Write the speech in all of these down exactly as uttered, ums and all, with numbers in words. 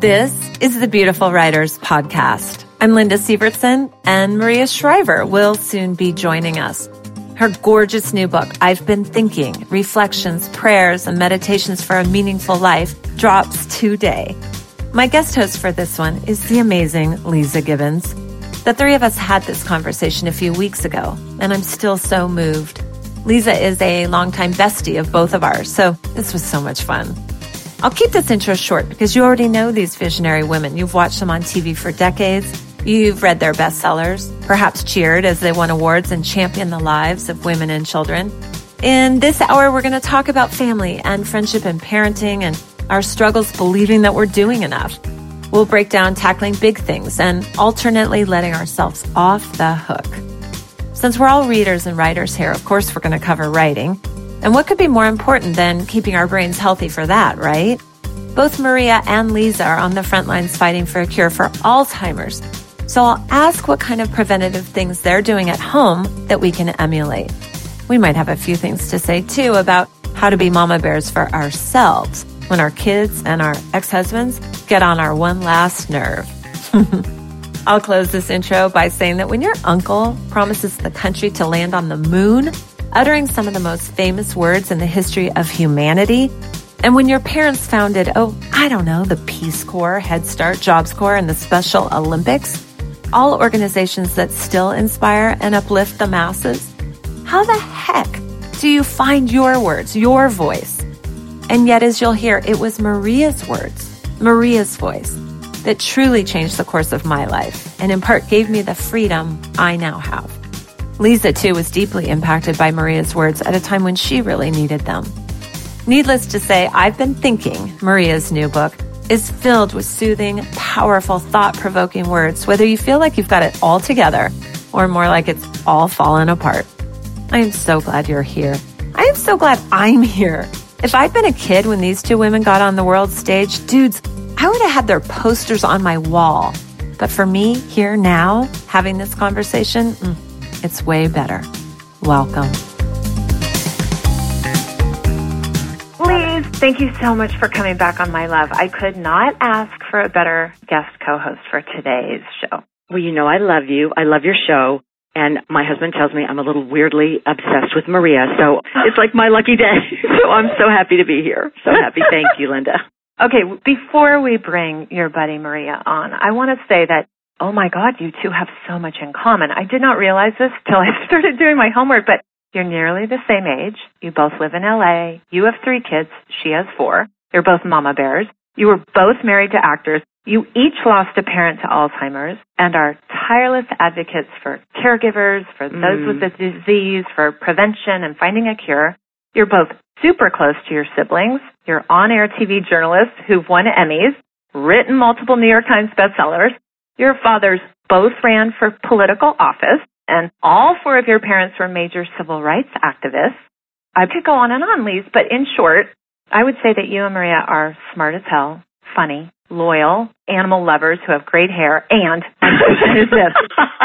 This is the Beautiful Writers Podcast. I'm Linda Sievertson, and Maria Shriver will soon be joining us. Her gorgeous new book, I've Been Thinking, Reflections, Prayers, and Meditations for a Meaningful Life, drops today. My guest host for this one is the amazing Leeza Gibbons. The three of us had this conversation a few weeks ago, and I'm still so moved. Leeza is a longtime bestie of both of ours, so this was so much fun. I'll keep this intro short because you already know these visionary women. You've watched them on T V for decades. You've read their bestsellers, perhaps cheered as they won awards and championed the lives of women and children. In this hour, we're going to talk about family and friendship and parenting and our struggles believing that we're doing enough. We'll break down tackling big things and alternately letting ourselves off the hook. Since we're all readers and writers here, of course, we're going to cover writing. And what could be more important than keeping our brains healthy for that, right? Both Maria and Leeza are on the front lines fighting for a cure for Alzheimer's. So I'll ask what kind of preventative things they're doing at home that we can emulate. We might have a few things to say, too, about how to be mama bears for ourselves when our kids and our ex-husbands get on our one last nerve. I'll close this intro by saying that when your uncle promises the country to land on the moon, uttering some of the most famous words in the history of humanity, and when your parents founded, oh, I don't know, the Peace Corps, Head Start, Jobs Corps, and the Special Olympics, all organizations that still inspire and uplift the masses, how the heck do you find your words, your voice? And yet, as you'll hear, it was Maria's words, Maria's voice, that truly changed the course of my life and in part gave me the freedom I now have. Leeza, too, was deeply impacted by Maria's words at a time when she really needed them. Needless to say, I've Been Thinking, Maria's new book, is filled with soothing, powerful, thought-provoking words, whether you feel like you've got it all together or more like it's all fallen apart. I am so glad you're here. I am so glad I'm here. If I'd been a kid when these two women got on the world stage, dudes, I would have had their posters on my wall. But for me, here now, having this conversation, mm, it's way better. Welcome. Please, thank you so much for coming back on My Love. I could not ask for a better guest co-host for today's show. Well, you know I love you. I love your show. And my husband tells me I'm a little weirdly obsessed with Maria. So it's like my lucky day. So I'm so happy to be here. So happy. Thank you, Linda. Okay, before we bring your buddy Maria on, I want to say that, oh my God, you two have so much in common. I did not realize this till I started doing my homework, but you're nearly the same age. You both live in L A. You have three kids. She has four. You're both mama bears. You were both married to actors. You each lost a parent to Alzheimer's and are tireless advocates for caregivers, for those mm. with the disease, for prevention and finding a cure. You're both super close to your siblings. You're on-air T V journalists who've won Emmys, written multiple New York Times bestsellers. Your fathers both ran for political office, and all four of your parents were major civil rights activists. I could go on and on, Lise, but in short, I would say that you and Maria are smart as hell, funny, loyal, animal lovers who have great hair, and my question is this.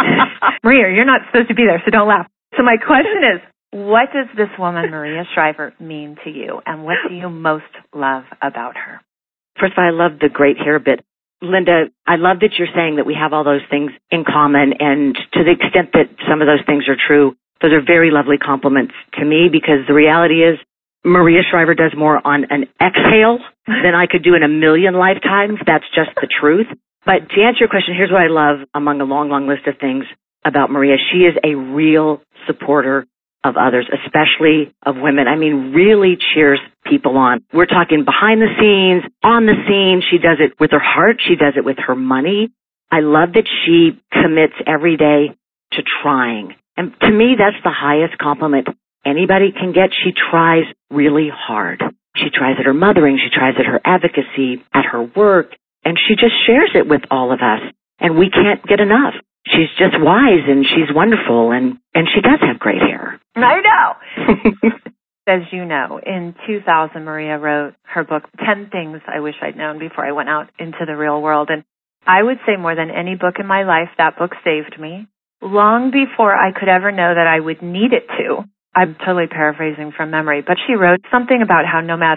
Maria, you're not supposed to be there, so don't laugh. So my question is, what does this woman, Maria Shriver, mean to you, and what do you most love about her? First of all, I love the great hair bit. Linda, I love that you're saying that we have all those things in common, and to the extent that some of those things are true, those are very lovely compliments to me, because the reality is Maria Shriver does more on an exhale than I could do in a million lifetimes. That's just the truth. But to answer your question, here's what I love among a long, long list of things about Maria. She is a real supporter of others, especially of women. I mean, really cheers people on. We're talking behind the scenes, on the scene. She does it with her heart. She does it with her money. I love that she commits every day to trying. And to me, that's the highest compliment anybody can get. She tries really hard. She tries at her mothering. She tries at her advocacy, at her work, and she just shares it with all of us. And we can't get enough. She's just wise, and she's wonderful, and, and she does have great hair. I know. As you know, in two thousand, Maria wrote her book, ten Things I Wish I'd Known Before I Went Out into the Real World. And I would say more than any book in my life, that book saved me. Long before I could ever know that I would need it to. I'm totally paraphrasing from memory, but she wrote something about how no matter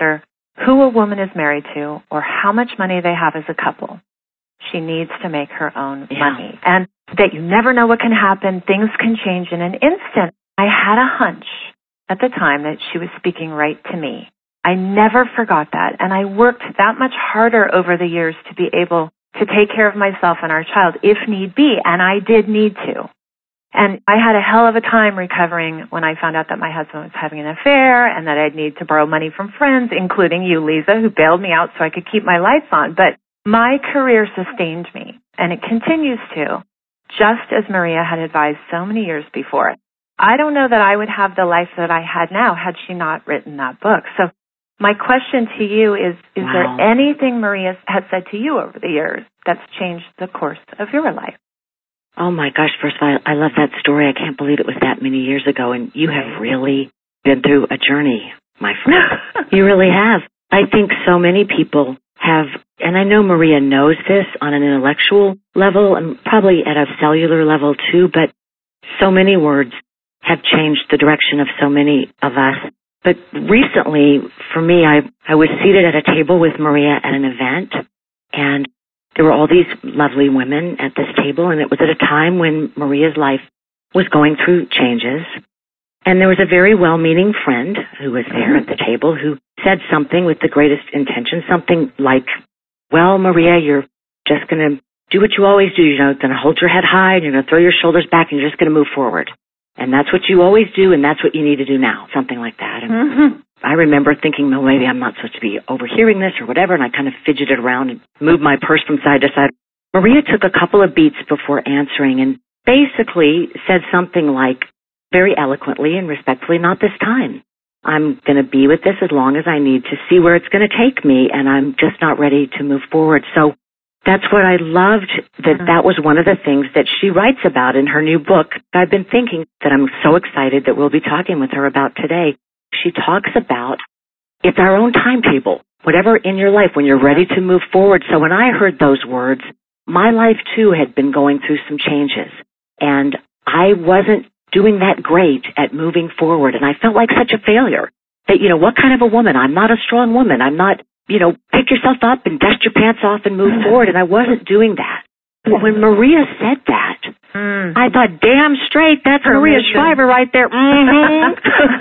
who a woman is married to or how much money they have as a couple. She needs to make her own yeah. money. And that you never know what can happen. Things can change in an instant. I had a hunch at the time that she was speaking right to me. I never forgot that. And I worked that much harder over the years to be able to take care of myself and our child if need be. And I did need to. And I had a hell of a time recovering when I found out that my husband was having an affair and that I'd need to borrow money from friends, including you, Lisa, who bailed me out so I could keep my lights on. But my career sustained me, and it continues to, just as Maria had advised so many years before. I don't know that I would have the life that I had now had she not written that book. So my question to you is, is wow. there anything Maria has said to you over the years that's changed the course of your life? Oh, my gosh. First of all, I love that story. I can't believe it was that many years ago, and you have really been through a journey, my friend. You really have. I think so many people have, and I know Maria knows this on an intellectual level and probably at a cellular level too, but so many words have changed the direction of so many of us. But recently, for me, I, I was seated at a table with Maria at an event, and there were all these lovely women at this table, and it was at a time when Maria's life was going through changes. And there was a very well-meaning friend who was there at the table who said something with the greatest intention, something like, well, Maria, you're just going to do what you always do. You're going to hold your head high, and you're going to throw your shoulders back, and you're just going to move forward. And that's what you always do, and that's what you need to do now, something like that. And mm-hmm. I remember thinking, well, maybe I'm not supposed to be overhearing this or whatever, and I kind of fidgeted around and moved my purse from side to side. Maria took a couple of beats before answering and basically said something like, very eloquently and respectfully, not this time. I'm going to be with this as long as I need to see where it's going to take me, and I'm just not ready to move forward. So that's what I loved, that mm-hmm. that was one of the things that she writes about in her new book. I've been thinking that I'm so excited that we'll be talking with her about today. She talks about it's our own timetable, whatever in your life, when you're ready to move forward. So when I heard those words, my life too had been going through some changes, and I wasn't doing that great at moving forward, and I felt like such a failure. That, you know, what kind of a woman? I'm not a strong woman. I'm not, you know, pick yourself up and dust your pants off and move forward, and I wasn't doing that. But when Maria said that, mm. I thought, damn straight, that's Maria Shriver right there. Mm-hmm.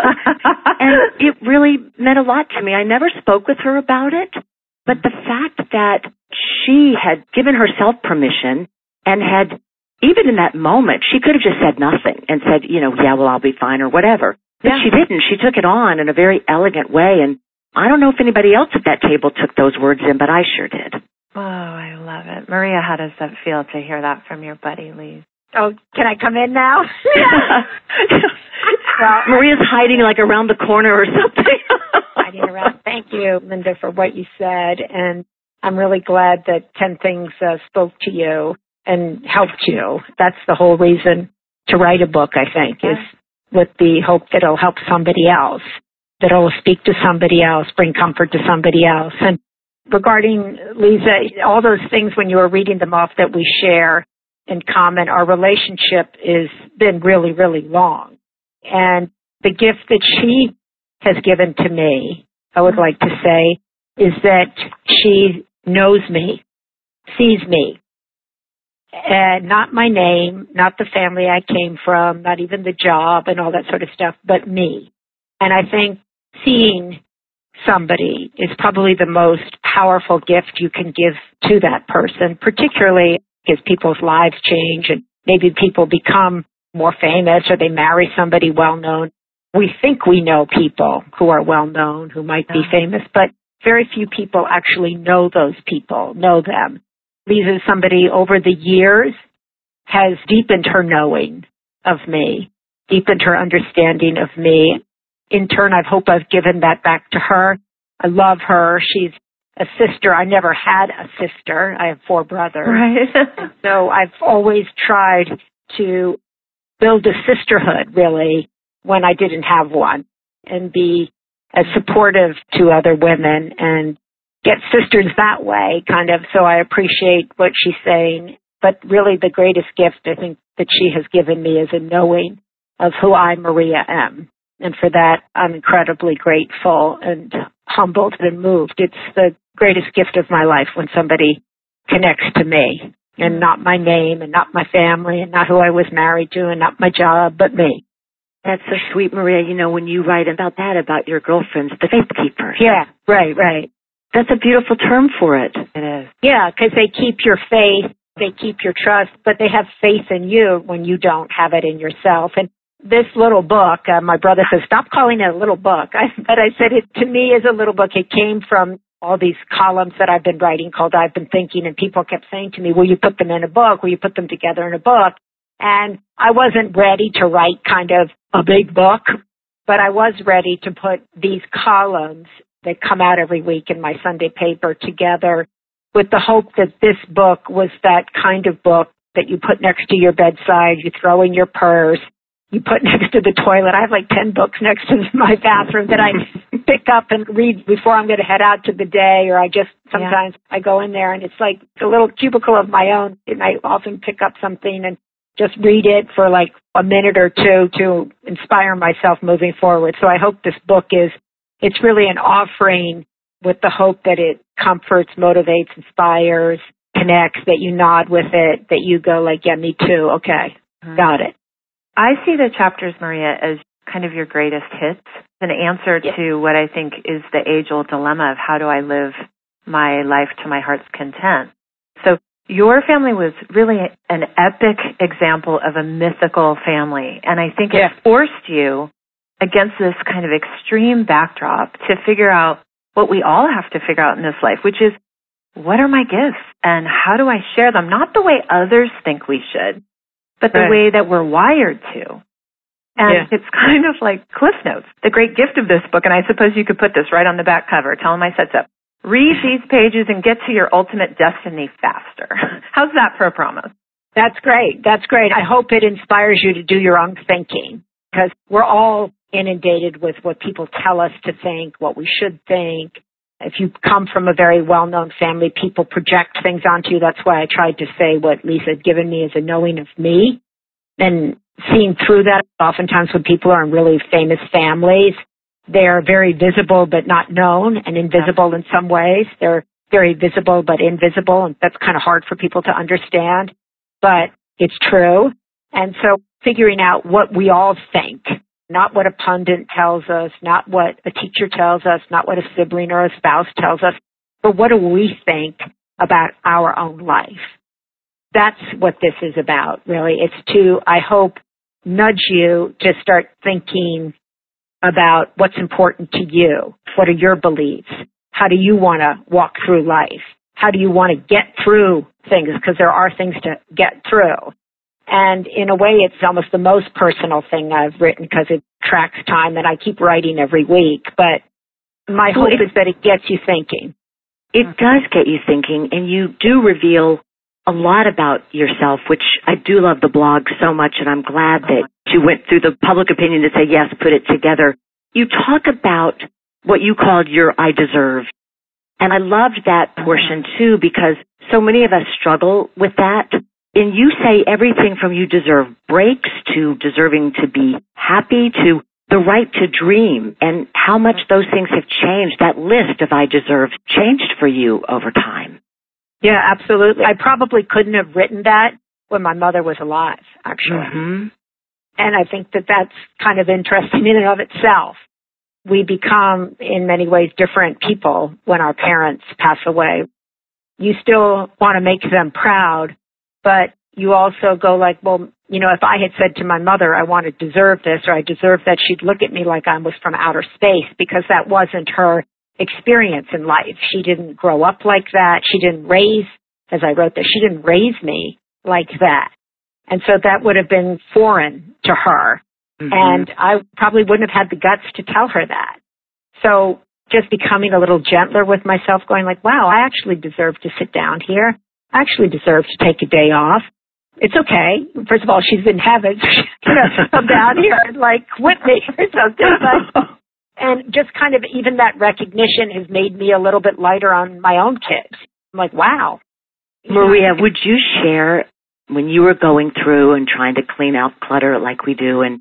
And it really meant a lot to me. I never spoke with her about it, but the fact that she had given herself permission and had, even in that moment, she could have just said nothing and said, you know, yeah, well, I'll be fine or whatever. But yeah. she didn't. She took it on in a very elegant way, and I don't know if anybody else at that table took those words in, but I sure did. Oh, I love it. Maria, how does that feel to hear that from your buddy, Lise? Oh, can I come in now? Well, Maria's hiding like around the corner or something. Hiding around. Thank you, Linda, for what you said, and I'm really glad that ten Things uh, spoke to you and helped you. That's the whole reason to write a book, I think, is with the hope that it'll help somebody else, that it'll speak to somebody else, bring comfort to somebody else. And regarding, Lisa, all those things when you were reading them off that we share in common, our relationship has been really, really long. And the gift that she has given to me, I would like to say, is that she knows me, sees me. And not my name, not the family I came from, not even the job and all that sort of stuff, but me. And I think seeing somebody is probably the most powerful gift you can give to that person, particularly as people's lives change and maybe people become more famous or they marry somebody well-known. We think we know people who are well-known, who might be famous, but very few people actually know those people, know them. Lisa is somebody over the years has deepened her knowing of me, deepened her understanding of me. In turn, I hope I've given that back to her. I love her. She's a sister. I never had a sister. I have four brothers. Right. So I've always tried to build a sisterhood, really, when I didn't have one, and be as supportive to other women and get sisters that way, kind of. So I appreciate what she's saying. But really the greatest gift, I think, that she has given me is a knowing of who I, Maria, am. And for that, I'm incredibly grateful. And humbled and moved. It's the greatest gift of my life when somebody connects to me and not my name and not my family and not who I was married to and not my job, but me. That's so sweet, Maria. You know, when you write about that, about your girlfriends, the faith keepers. Yeah, right, right. That's a beautiful term for it. It is. Yeah, because they keep your faith, they keep your trust, but they have faith in you when you don't have it in yourself. And this little book, uh, my brother says, stop calling it a little book. I, but I said it to me is a little book. It came from all these columns that I've been writing called I've Been Thinking, and people kept saying to me, will you put them in a book? Will you put them together in a book? And I wasn't ready to write kind of a big book, but I was ready to put these columns that come out every week in my Sunday paper together with the hope that this book was that kind of book that you put next to your bedside, you throw in your purse, you put next to the toilet. I have like ten books next to my bathroom that I pick up and read before I'm going to head out to the day, or I just, sometimes yeah. I go in there and it's like a little cubicle of my own, and I often pick up something and just read it for like a minute or two to inspire myself moving forward. So I hope this book is, it's really an offering with the hope that it comforts, motivates, inspires, connects, that you nod with it, that you go like, yeah, me too. Okay, mm-hmm. Got it. I see the chapters, Maria, as kind of your greatest hits, an answer yeah. to what I think is the age-old dilemma of how do I live my life to my heart's content. So your family was really an epic example of a mythical family, and I think yeah. it forced you against this kind of extreme backdrop to figure out what we all have to figure out in this life, which is, what are my gifts and how do I share them? Not the way others think we should, but the right. way that we're wired to. And yeah. it's kind of like Cliff Notes, the great gift of this book, and I suppose you could put this right on the back cover. Tell them I said so. Read these pages and get to your ultimate destiny faster. How's that for a promise? That's great. That's great. I hope it inspires you to do your own thinking, because we're all inundated with what people tell us to think, what we should think. If you come from a very well-known family, people project things onto you. That's why I tried to say what Lisa had given me as a knowing of me. And seeing through that, oftentimes when people are in really famous families, they're very visible but not known, and invisible in some ways. They're very visible but invisible, and that's kind of hard for people to understand. But it's true. And so figuring out what we all think, not what a pundit tells us, not what a teacher tells us, not what a sibling or a spouse tells us, but what do we think about our own life? That's what this is about, really. It's to, I hope, nudge you to start thinking about what's important to you. What are your beliefs? How do you want to walk through life? How do you want to get through things? Because there are things to get through. And in a way, it's almost the most personal thing I've written because it tracks time, and I keep writing every week. But my hope is that it gets you thinking. It does get you thinking, and you do reveal a lot about yourself, which I do love the blog so much, and I'm glad that you went through the public opinion to say, yes, put it together. You talk about what you called your I deserve. And I loved that portion, too, because so many of us struggle with that. And you say everything from you deserve breaks to deserving to be happy to the right to dream, and how much those things have changed. That list of I deserve changed for you over time. Yeah, absolutely. I probably couldn't have written that when my mother was alive, actually. Mm-hmm. And I think that that's kind of interesting in and of itself. We become, in many ways, different people when our parents pass away. You still want to make them proud, but you also go like, well, you know, if I had said to my mother, I want to deserve this, or I deserve that, she'd look at me like I was from outer space, because that wasn't her experience in life. She didn't grow up like that. She didn't raise, as I wrote there, she didn't raise me like that. And so that would have been foreign to her. Mm-hmm. And I probably wouldn't have had the guts to tell her that. So just becoming a little gentler with myself, going like, wow, I actually deserve to sit down here. I actually deserve to take a day off. It's okay. First of all, she's in heaven. So she can come down here and like quit me or something. But, and just kind of even that recognition has made me a little bit lighter on my own kids. I'm like, wow. Maria, would you share when you were going through and trying to clean out clutter like we do and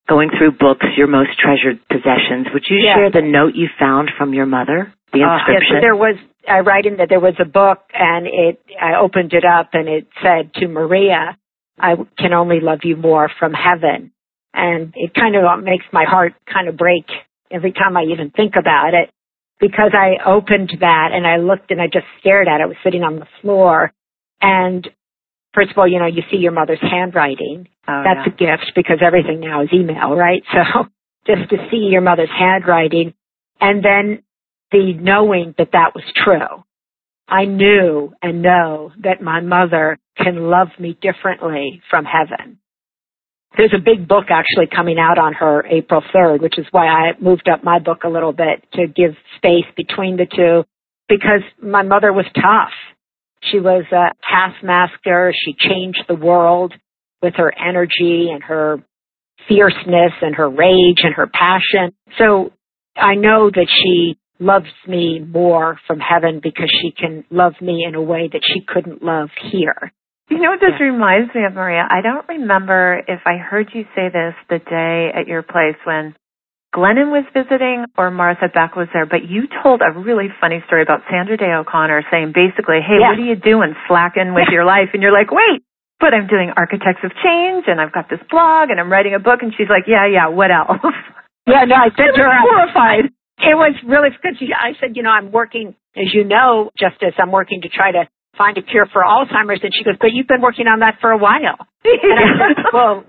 going through books, your most treasured possessions. Would you yeah. share the note you found from your mother, the inscription? Uh, yes, there was, I write in that there was a book, and it, I opened it up, and it said to Maria, I can only love you more from heaven. And it kind of makes my heart kind of break every time I even think about it, because I opened that and I looked and I just stared at it. I was sitting on the floor, and first of all, you know, you see your mother's handwriting. Oh, That's yeah. a gift, because everything now is email, right? So just to see your mother's handwriting, and then the knowing that that was true. I knew and know that my mother can love me differently from heaven. There's a big book actually coming out on her April third, which is why I moved up my book a little bit to give space between the two, because my mother was tough. She was a taskmaster. She changed the world with her energy and her fierceness and her rage and her passion. So I know that she loves me more from heaven because she can love me in a way that she couldn't love here. You know what this Yeah. reminds me of, Maria? I don't remember if I heard you say this the day at your place when Glennon was visiting or Martha Beck was there, but you told a really funny story about Sandra Day O'Connor saying basically, hey, Yeah. what are you doing slacking with your life? And you're like, wait, but I'm doing Architects of Change and I've got this blog and I'm writing a book. And she's like, yeah, yeah, what else? Yeah, no, I said to her, horrified. It was really good. I said, you know, I'm working, as you know, Justice, I'm working to try to find a cure for Alzheimer's. And she goes, but you've been working on that for a while. And I said, well,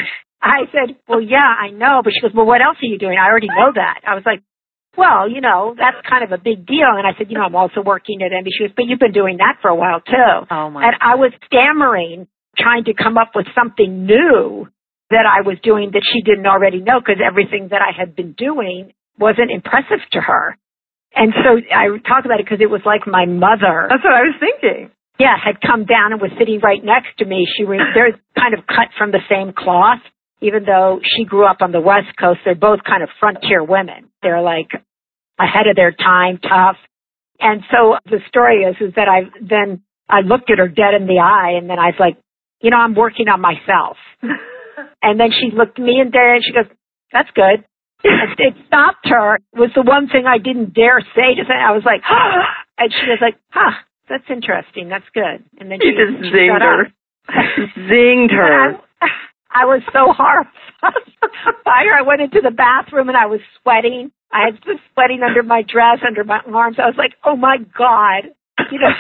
I said, well, yeah, I know. But she goes, well, what else are you doing? I already know that. I was like, well, you know, that's kind of a big deal. And I said, you know, I'm also working at N B C. She goes, but you've been doing that for a while, too. Oh, my And I was stammering, trying to come up with something new that I was doing that she didn't already know, because everything that I had been doing wasn't impressive to her. And so I talk about it because it was like my mother. That's what I was thinking. Yeah, had come down and was sitting right next to me. She was, they're kind of cut from the same cloth, even though she grew up on the West Coast. They're both kind of frontier women. They're like ahead of their time, tough. And so the story is, is that I then, I looked at her dead in the eye, and then I was like, you know, I'm working on myself. And then she looked me in there and she goes, that's good. And it stopped her. It was the one thing I didn't dare say to say. I was like, ah, and she was like, huh, that's interesting. That's good. And then she, You just she zinged her. Zinged her. I, I was so horrified by her. I went into the bathroom and I was sweating. I had the sweating under my dress, under my arms. I was like, oh my God. You know,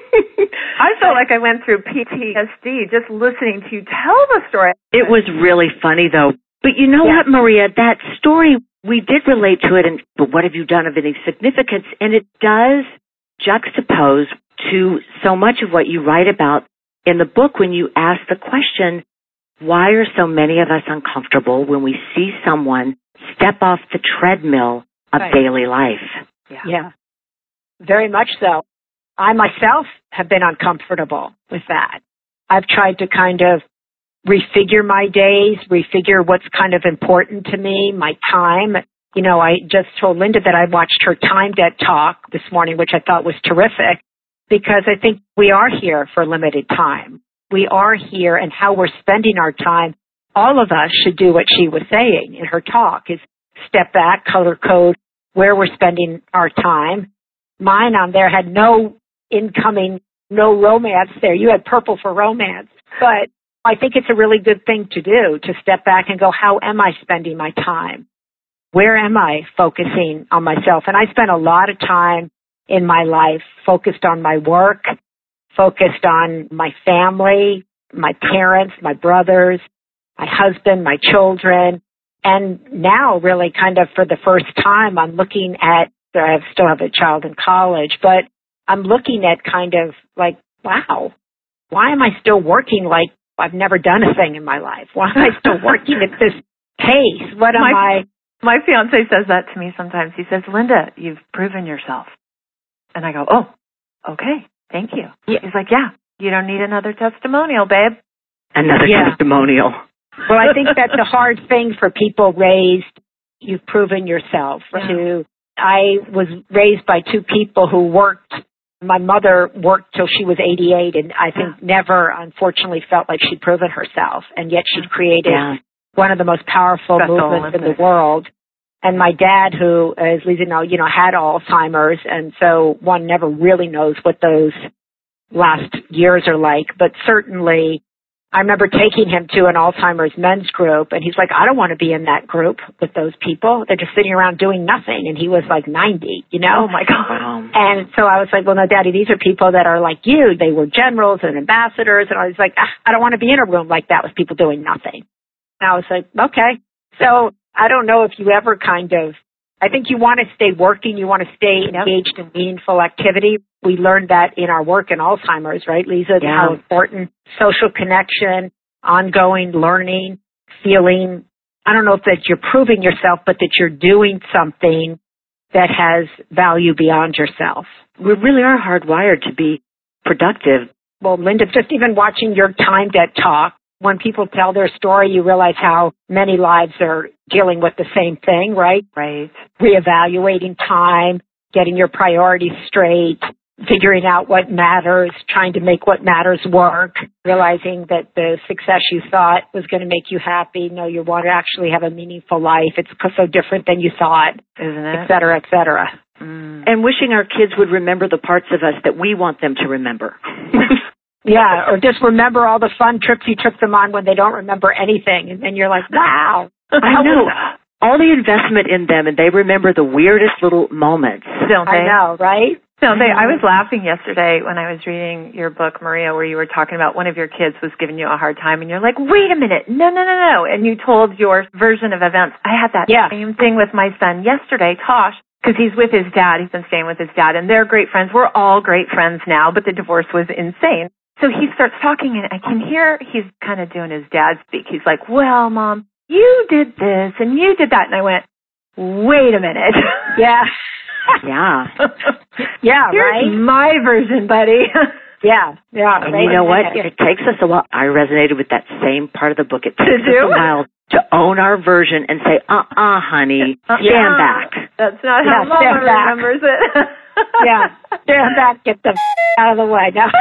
I felt like I went through P T S D just listening to you tell the story. It was really funny, though. But you know Yeah. what, Maria? That story, we did relate to it, and but what have you done of any significance? And it does juxtapose to so much of what you write about in the book when you ask the question, why are so many of us uncomfortable when we see someone step off the treadmill of Right. daily life? Yeah. yeah, very much so. I myself have been uncomfortable with that. I've tried to kind of refigure my days, refigure what's kind of important to me, my time. You know, I just told Linda that I watched her Time Debt talk this morning, which I thought was terrific, because I think we are here for a limited time. We are here, and how we're spending our time, all of us should do what she was saying in her talk, is step back, color code where we're spending our time. Mine on there had no incoming, no romance there. You had purple for romance. But I think it's a really good thing to do, to step back and go, how am I spending my time? Where am I focusing on myself? And I spent a lot of time in my life focused on my work, focused on my family, my parents, my brothers, my husband, my children. And now really kind of for the first time, I'm looking at, I still have a child in college, but I'm looking at kind of like, wow, why am I still working like I've never done a thing in my life? Why am I still working at this pace? What am my, I? My fiance says that to me sometimes. He says, Linda, you've proven yourself. And I go, oh, okay, thank you. Yeah. He's like, yeah, you don't need another testimonial, babe. Another Yeah. testimonial. Well, I think that's a hard thing for people raised. You've proven yourself. Yeah. To I was raised by two people who worked. My mother worked till she was eighty-eight, and I think Yeah. never, unfortunately, felt like she'd proven herself. And yet she'd created Yeah. one of the most powerful Special movements Olympics. in the world. And my dad, who, as Lisa know, you know, had Alzheimer's, and so one never really knows what those last years are like. But certainly, I remember taking him to an Alzheimer's men's group, and he's like, I don't want to be in that group with those people. They're just sitting around doing nothing. And he was like ninety, you know? Oh, my God. Wow. And so I was like, well, no, Daddy, these are people that are like you. They were generals and ambassadors. And I was like, ah, I don't want to be in a room like that with people doing nothing. And I was like, okay. So I don't know if you ever kind of, I think you want to stay working. You want to stay Yep. engaged in meaningful activity. We learned that in our work in Alzheimer's, right, Lisa? Yeah. How important social connection, ongoing learning, feeling, I don't know if that you're proving yourself, but that you're doing something that has value beyond yourself. We really are hardwired to be productive. Well, Linda, just even watching your Time Debt talk, when people tell their story, you realize how many lives are dealing with the same thing, right? Right. Reevaluating time, getting your priorities straight, figuring out what matters, trying to make what matters work, realizing that the success you thought was going to make you happy, no, you want to actually have a meaningful life. It's so different than you thought, Isn't et it? cetera, et cetera. Mm. And wishing our kids would remember the parts of us that we want them to remember. Yeah, or just remember all the fun trips you took them on when they don't remember anything. And then you're like, wow. I know. All the investment in them, and they remember the weirdest little moments. Don't they? I know, right? Don't they? I was laughing yesterday when I was reading your book, Maria, where you were talking about one of your kids was giving you a hard time, and you're like, wait a minute, no, no, no, no. And you told your version of events. I had that Yeah. same thing with my son yesterday, Tosh, because he's with his dad. He's been staying with his dad, and they're great friends. We're all great friends now, but the divorce was insane. So he starts talking, and I can hear he's kind of doing his dad speak. He's like, well, Mom, you did this, and you did that. And I went, wait a minute. Yeah. Yeah. Yeah, Here's right? my version, buddy. Yeah, yeah. And right. you know what? Yeah. It takes us a while. I resonated with that same part of the book. It takes Did us you? a while to own our version and say, uh-uh, honey, stand Yeah. back. That's not Yeah, how Mama stand back. remembers it. Yeah, stand back, get the f- out of the way. No.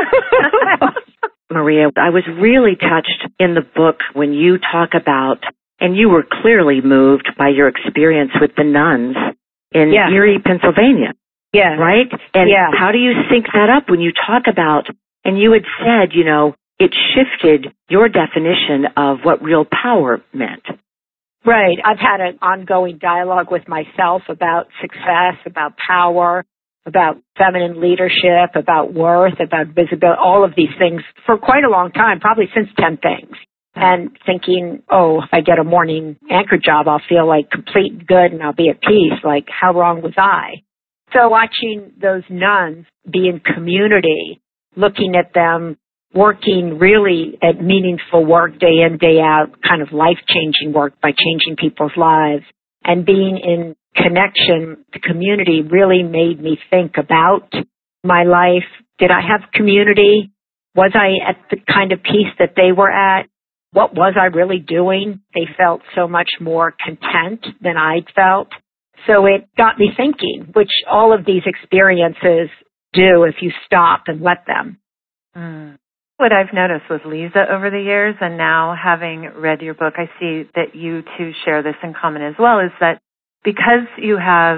Maria, I was really touched in the book when you talk about, and you were clearly moved by your experience with the nuns in Yeah. Erie, Pennsylvania, Yeah. right? And Yeah. how do you sync that up when you talk about, and you had said, you know, it shifted your definition of what real power meant. Right. I've had an ongoing dialogue with myself about success, about power, about feminine leadership, about worth, about visibility, all of these things for quite a long time, probably since ten things. And thinking, oh, if I get a morning anchor job, I'll feel like complete and good and I'll be at peace. Like, how wrong was I? So watching those nuns be in community, looking at them working really at meaningful work day in, day out, kind of life-changing work by changing people's lives, and being in connection, the community really made me think about my life. Did I have community? Was I at the kind of peace that they were at? What was I really doing? They felt so much more content than I felt. So it got me thinking, which all of these experiences do if you stop and let them. Mm. What I've noticed with Lisa over the years, and now having read your book, I see that you two share this in common as well, is that because you have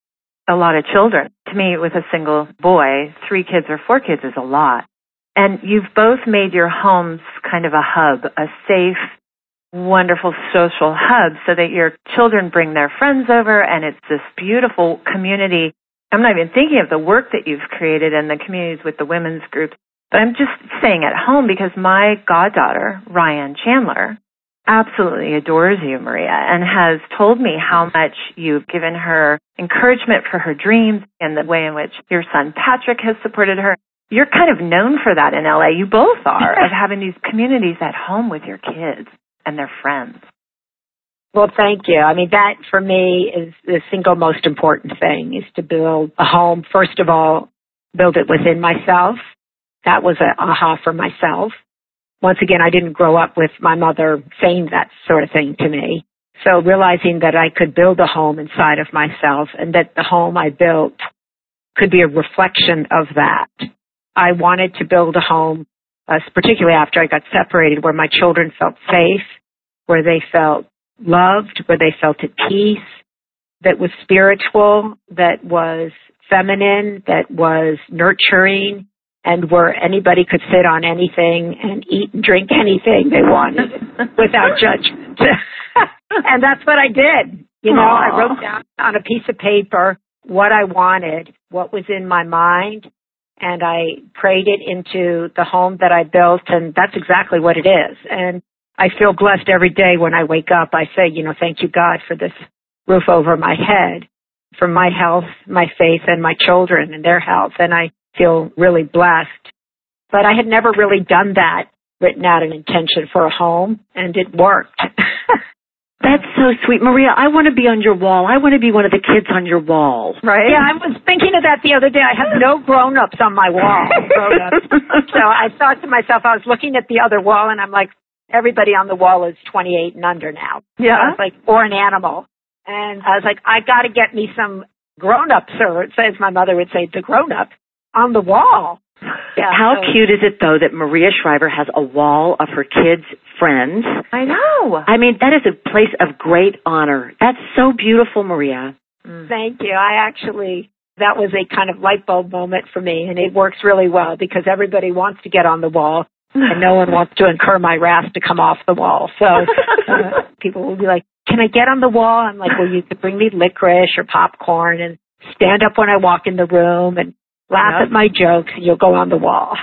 a lot of children, to me with a single boy, three kids or four kids is a lot. And you've both made your homes kind of a hub, a safe, wonderful social hub so that your children bring their friends over and it's this beautiful community. I'm not even thinking of the work that you've created and the communities with the women's groups, but I'm just saying at home because my goddaughter, Ryan Chandler, absolutely adores you, Maria, and has told me how much you've given her encouragement for her dreams and the way in which your son Patrick has supported her. You're kind of known for that in L A. You both are, of having these communities at home with your kids and their friends. Well, thank you. I mean, that for me is the single most important thing, is to build a home. First of all, build it within myself. That was an aha for myself. Once again, I didn't grow up with my mother saying that sort of thing to me. So realizing that I could build a home inside of myself and that the home I built could be a reflection of that. I wanted to build a home, uh, particularly after I got separated, where my children felt safe, where they felt loved, where they felt at peace, that was spiritual, that was feminine, that was nurturing, and where anybody could sit on anything and eat and drink anything they wanted without judgment. And that's what I did. You know, Aww. I wrote down on a piece of paper what I wanted, what was in my mind, and I prayed it into the home that I built, and that's exactly what it is. And I feel blessed every day when I wake up. I say, you know, thank you, God, for this roof over my head, for my health, my faith, and my children and their health. And I feel really blessed. But I had never really done that, written out an intention for a home, and it worked. That's so sweet. Maria, I want to be on your wall. I want to be one of the kids on your wall. Right? Yeah, I was thinking of that the other day. I have no grown-ups on my wall. Grown-ups. So I thought to myself, I was looking at the other wall, and I'm like, everybody on the wall is twenty-eight and under now. Yeah. I was like, or an animal. And I was like, I got to get me some grown-ups, or as my mother would say, the grown-ups on the wall. Yeah, How so. cute is it, though, that Maria Shriver has a wall of her kids' friends? I know. I mean, that is a place of great honor. That's so beautiful, Maria. Mm. Thank you. I actually, that was a kind of light bulb moment for me, and it works really well because everybody wants to get on the wall, and no one wants to incur my wrath to come off the wall. So uh, people will be like, can I get on the wall? I'm like, well, you could bring me licorice or popcorn and stand up when I walk in the room and laugh yep. at my jokes, and you'll go on the wall.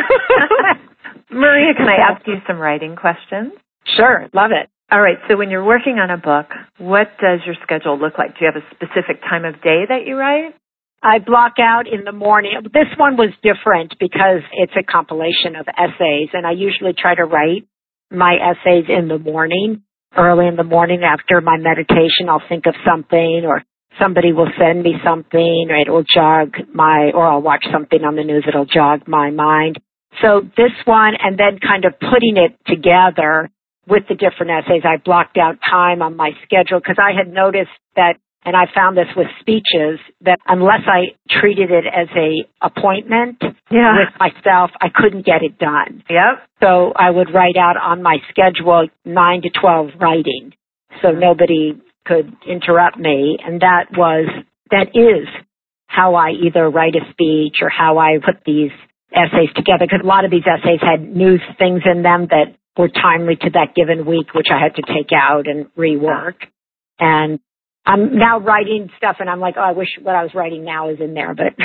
Maria, can I ask you some writing questions? Sure, love it. All right, so when you're working on a book, what does your schedule look like? Do you have a specific time of day that you write? I block out in the morning. This one was different because it's a compilation of essays, and I usually try to write my essays in the morning, early in the morning after my meditation. I'll think of something, or somebody will send me something, or it'll jog my, or I'll watch something on the news, it'll jog my mind. So this one, and then kind of putting it together with the different essays, I blocked out time on my schedule because I had noticed that, and I found this with speeches, that unless I treated it as a appointment yeah. with myself, I couldn't get it done. Yep. So I would write out on my schedule nine to twelve writing, so nobody could interrupt me, and that was, that is how I either write a speech or how I put these essays together, because a lot of these essays had news things in them that were timely to that given week, which I had to take out and rework. And I'm now writing stuff, and I'm like, oh, I wish what I was writing now is in there, but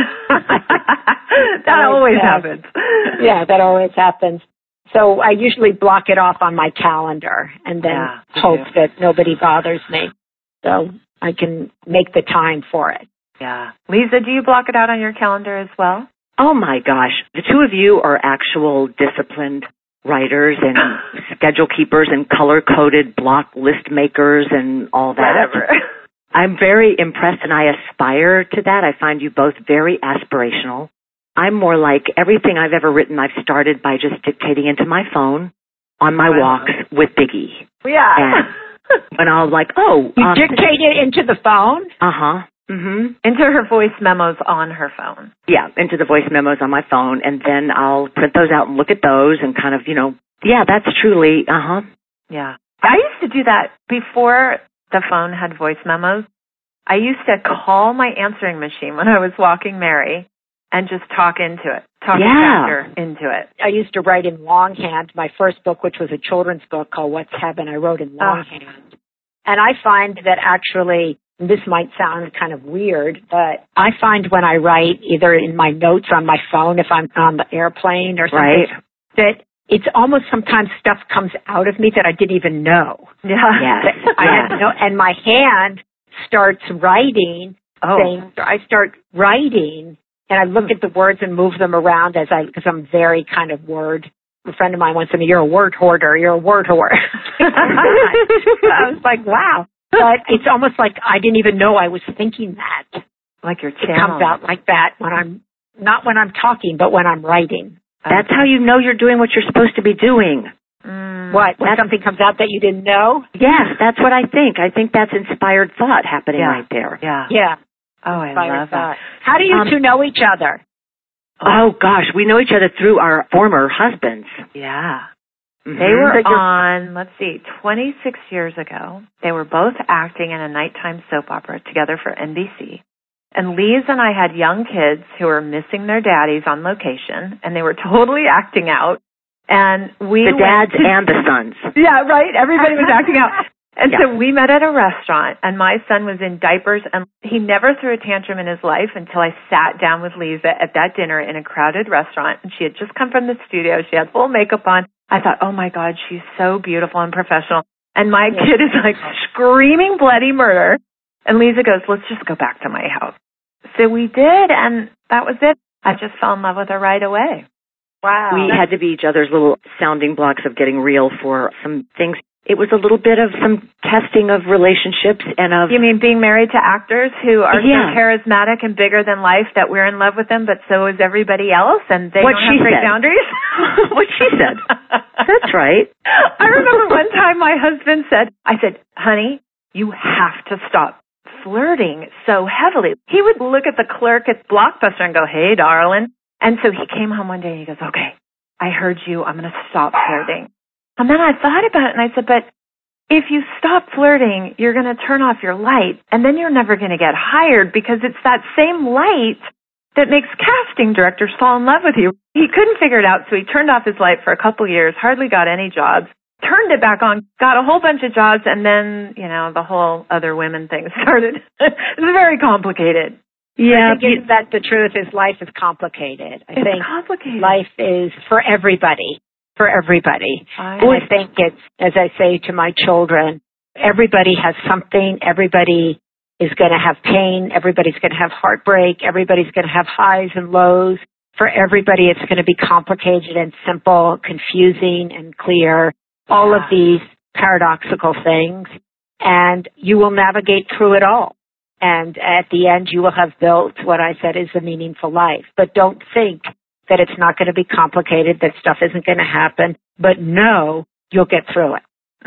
that always happens. Yeah, that always happens. So I usually block it off on my calendar and then yeah, hope that nobody bothers me, so I can make the time for it. Yeah. Lisa, do you block it out on your calendar as well? Oh, my gosh. The two of you are actual disciplined writers and schedule keepers and color-coded block list makers and all that. Whatever. I'm very impressed, and I aspire to that. I find you both very aspirational. I'm more like everything I've ever written, I've started by just dictating into my phone on my wow. walks with Biggie. Yeah. And when I was like, oh. You um, dictate it into the phone? Uh-huh. Mm-hmm. Into her voice memos on her phone. Yeah, into the voice memos on my phone, and then I'll print those out and look at those and kind of, you know, yeah, that's truly, uh-huh. Yeah. I used to do that before the phone had voice memos. I used to call my answering machine when I was walking Mary and just talk into it, talk yeah. a chapter into it. I used to write in longhand. My first book, which was a children's book called What's Heaven, I wrote in longhand. Oh. And I find that actually, this might sound kind of weird, but I find when I write, either in my notes on my phone, if I'm on the airplane or something, right. that it's almost sometimes stuff comes out of me that I didn't even know. Yeah. Yes. I yes. had no, and my hand starts writing oh. things. I start writing, and I look at the words and move them around as I, because I'm very kind of word. A friend of mine once said, "You're a word hoarder. You're a word hoarder." I was like, wow. But it's almost like I didn't even know I was thinking that. Like your channel. It comes out like that when I'm, not when I'm talking, but when I'm writing. That's how you know you're doing what you're supposed to be doing. Mm, what? When something comes out that you didn't know? Yes, that's what I think. I think that's inspired thought happening yeah. right there. Yeah. Yeah. Oh, I inspired love thought. that. How do you um, two know each other? Oh, gosh. We know each other through our former husbands. Yeah. Mm-hmm. They were on, let's see, twenty-six years ago. They were both acting in a nighttime soap opera together for N B C. And Lise and I had young kids who were missing their daddies on location, and they were totally acting out. And we The dads to, and the sons. Yeah, right? Everybody was acting out. And yeah. so we met at a restaurant, and my son was in diapers, and he never threw a tantrum in his life until I sat down with Lisa at that dinner in a crowded restaurant, and she had just come from the studio. She had full makeup on. I thought, oh, my God, she's so beautiful and professional. And my yeah. kid is, like, screaming bloody murder. And Lisa goes, let's just go back to my house. So we did, and that was it. I just fell in love with her right away. Wow. We had to be each other's little sounding blocks of getting real for some things. It was a little bit of some testing of relationships and of... You mean being married to actors who are yeah. so charismatic and bigger than life that we're in love with them, but so is everybody else, and they what don't have great said. boundaries? What she said. That's right. I remember one time my husband said, I said, honey, you have to stop flirting so heavily. He would look at the clerk at Blockbuster and go, hey, darling. And so he came home one day and he goes, okay, I heard you. I'm going to stop flirting. And then I thought about it and I said, but if you stop flirting, you're going to turn off your light and then you're never going to get hired because it's that same light that makes casting directors fall in love with you. He couldn't figure it out, so he turned off his light for a couple years, hardly got any jobs. Turned it back on, got a whole bunch of jobs, and then, you know, the whole other women thing started. It's very complicated. Yeah, I think you, that's the truth is life is complicated. I it's think complicated. Life is for everybody, for everybody. I, and I think it's, as I say to my children, everybody has something, everybody is going to have pain, everybody's going to have heartbreak, everybody's going to have highs and lows. For everybody, it's going to be complicated and simple, confusing and clear. All of these paradoxical things, and you will navigate through it all. And at the end, you will have built what I said is a meaningful life. But don't think that it's not going to be complicated, that stuff isn't going to happen, but know you'll get through it.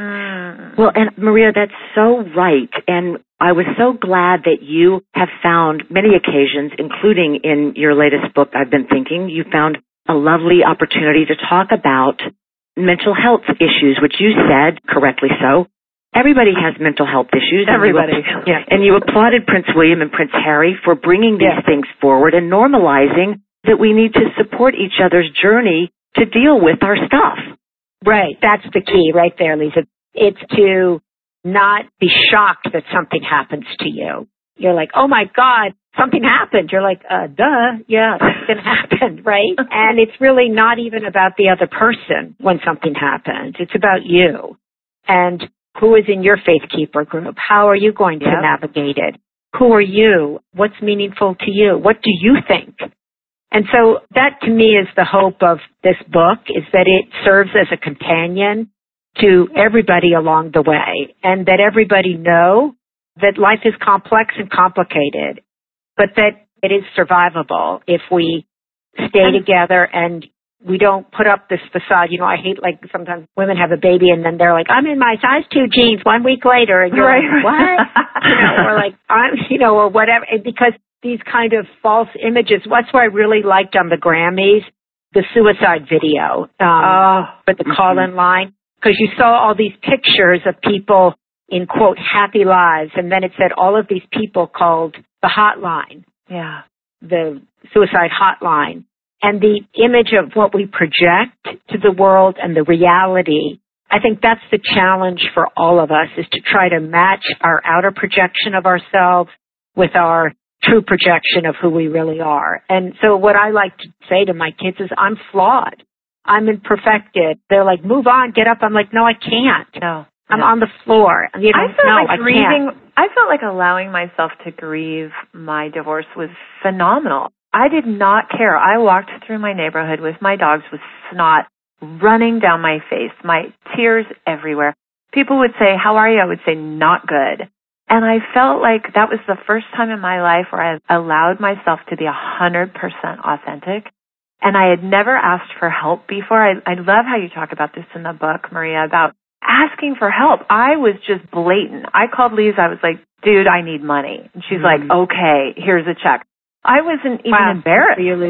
Mm. Well, and Maria, that's so right. And I was so glad that you have found many occasions, including in your latest book, I've Been Thinking, you found a lovely opportunity to talk about mental health issues, which you said, correctly so. Everybody has mental health issues. Everybody. And you, yeah. and you applauded Prince William and Prince Harry for bringing these yeah. things forward and normalizing that we need to support each other's journey to deal with our stuff. Right. That's the key right there, Lisa. It's to not be shocked that something happens to you. You're like, oh my God, something happened. You're like, uh, duh, yeah, it's going to happen, right? And it's really not even about the other person when something happens. It's about you. And who is in your Faith Keeper group? How are you going to yep. navigate it? Who are you? What's meaningful to you? What do you think? And so that to me is the hope of this book, is that it serves as a companion to everybody along the way, and that everybody know that life is complex and complicated, but that it is survivable if we stay together and we don't put up this facade. You know, I hate, like, sometimes women have a baby and then they're like, I'm in my size two jeans one week later, and you're right, like, what? you know, or like, I'm, you know, or whatever, because these kind of false images. That's what I really liked on the Grammys, the suicide video, um, oh. with the call-in line, because you saw all these pictures of people in, quote, happy lives, and then it said all of these people called the hotline, yeah, the suicide hotline. And the image of what we project to the world and the reality, I think that's the challenge for all of us, is to try to match our outer projection of ourselves with our true projection of who we really are. And so what I like to say to my kids is, I'm flawed. I'm imperfected. They're like, move on, get up. I'm like, no, I can't. No. I'm no. on the floor. You know, I felt no, like I grieving, can't. I felt like allowing myself to grieve my divorce was phenomenal. I did not care. I walked through my neighborhood with my dogs with snot running down my face, my tears everywhere. People would say, how are you? I would say, not good. And I felt like that was the first time in my life where I allowed myself to be one hundred percent authentic. And I had never asked for help before. I, I love how you talk about this in the book, Maria, about asking for help. I was just blatant. I called Lise. I was like, dude, I need money. And she's mm-hmm. like, okay, here's a check. I wasn't even wow. embarrassed. You, Lisa.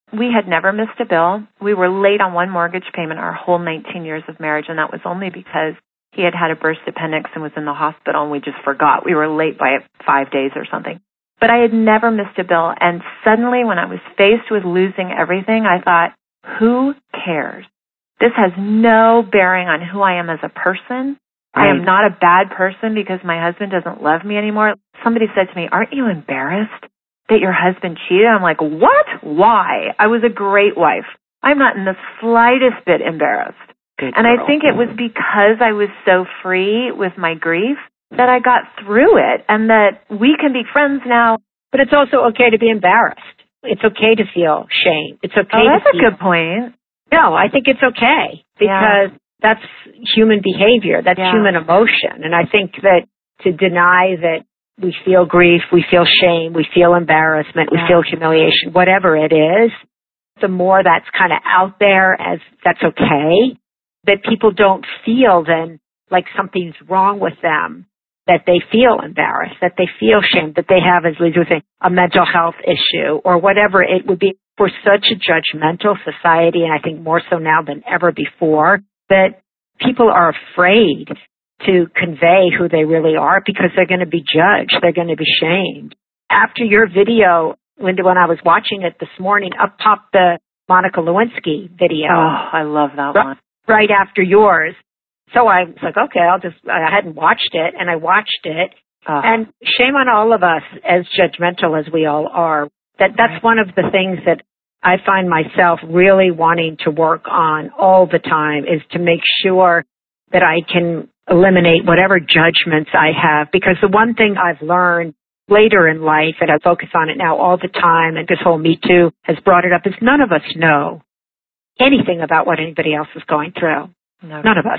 We had never missed a bill. We were late on one mortgage payment our whole nineteen years of marriage, and that was only because he had had a burst appendix and was in the hospital, and we just forgot. We were late by five days or something. But I had never missed a bill, and suddenly when I was faced with losing everything, I thought, who cares? This has no bearing on who I am as a person. Right. I am not a bad person because my husband doesn't love me anymore. Somebody said to me, aren't you embarrassed that your husband cheated? I'm like, what? Why? I was a great wife. I'm not in the slightest bit embarrassed. Good and girl. I think it was because I was so free with my grief that I got through it and that we can be friends now. But it's also okay to be embarrassed. It's okay to feel shame. It's okay oh, that's to feel... a good point. No, I think it's okay because yeah. that's human behavior. That's yeah. human emotion. And I think that to deny that we feel grief, we feel shame, we feel embarrassment, we yeah. feel humiliation, whatever it is, the more that's kind of out there as that's okay, that people don't feel then like something's wrong with them, that they feel embarrassed, that they feel shame, that they have, as Liz was saying, a mental health issue or whatever it would be. We're such a judgmental society, and I think more so now than ever before, that people are afraid to convey who they really are because they're going to be judged. They're going to be shamed. After your video, Linda, when I was watching it this morning, up popped the Monica Lewinsky video. Oh, I love that right, one. Right after yours. So I was like, okay, I'll just, I hadn't watched it, and I watched it. Oh. And shame on all of us, as judgmental as we all are. That That's right. one of the things that I find myself really wanting to work on all the time is to make sure that I can eliminate whatever judgments I have. Because the one thing I've learned later in life, and I focus on it now all the time, and this whole Me Too has brought it up, is none of us know anything about what anybody else is going through. No. None of us.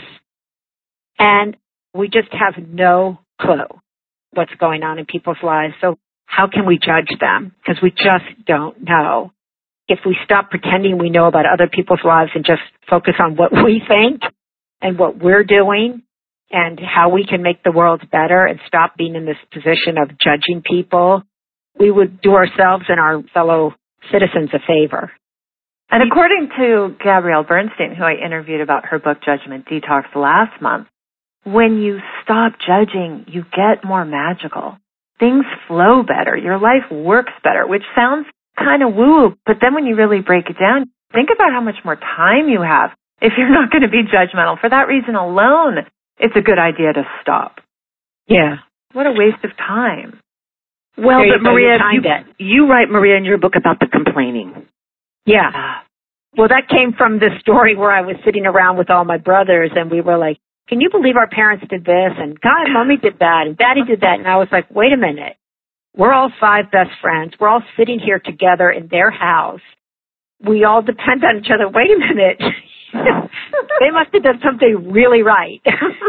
And we just have no clue what's going on in people's lives. So how can we judge them? Because we just don't know. If we stop pretending we know about other people's lives and just focus on what we think and what we're doing and how we can make the world better and stop being in this position of judging people, we would do ourselves and our fellow citizens a favor. And according to Gabrielle Bernstein, who I interviewed about her book Judgment Detox last month, when you stop judging, you get more magical. Things flow better. Your life works better, which sounds kind of woo, but then when you really break it down, think about how much more time you have if you're not going to be judgmental. For that reason alone, it's a good idea to stop. Yeah. What a waste of time. Well, but Maria, you, you write, Maria, in your book about the complaining. Yeah. Well, that came from the story where I was sitting around with all my brothers and we were like, can you believe our parents did this? And God, Mommy did that and Daddy did that. And I was like, wait a minute. We're all five best friends. We're all sitting here together in their house. We all depend on each other. Wait a minute. They must have done something really right.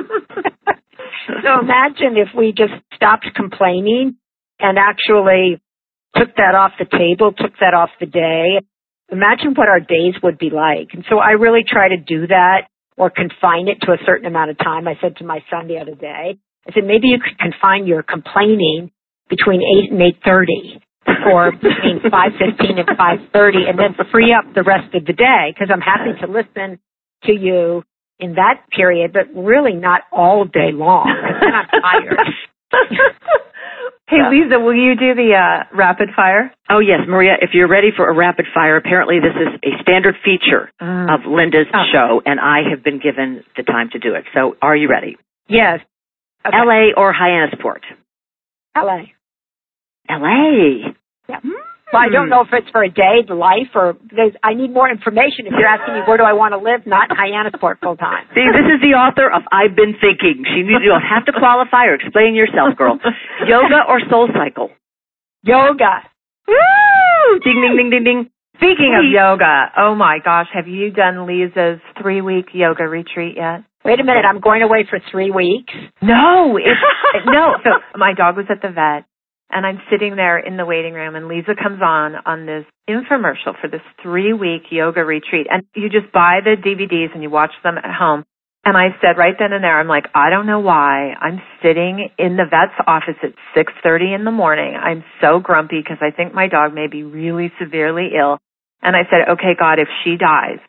So imagine if we just stopped complaining and actually took that off the table, took that off the day. Imagine what our days would be like. And so I really try to do that or confine it to a certain amount of time. I said to my son the other day, I said, maybe you could confine your complaining between eight and eight thirty, or between five fifteen and five thirty, and then free up the rest of the day, because I'm happy to listen to you in that period, but really not all day long. And then I'm tired. Hey, Lisa, will you do the uh, rapid fire? Oh, yes, Maria, if you're ready for a rapid fire, apparently this is a standard feature mm. of Linda's oh. show, and I have been given the time to do it. So are you ready? Yes. Okay. L A or Hyannisport? L A. L A. Yeah. Mm. Well, I don't know if it's for a day, the life, or there's, I need more information if you're asking me where do I want to live, not Hyannisport full time. See, this is the author of I've Been Thinking. She, you don't have to qualify or explain yourself, girl. Yoga or Soul Cycle? Yoga. Woo! Ding, ding, ding, ding, ding. Speaking of yoga, oh my gosh, have you done Lisa's three-week yoga retreat yet? Wait a minute, I'm going away for three weeks. No, it's, no. So my dog was at the vet. And I'm sitting there in the waiting room, and Lisa comes on on this infomercial for this three-week yoga retreat. And you just buy the D V Ds and you watch them at home. And I said right then and there, I'm like, I don't know why. I'm sitting in the vet's office at six thirty in the morning. I'm so grumpy because I think my dog may be really severely ill. And I said, okay, God, if she dies,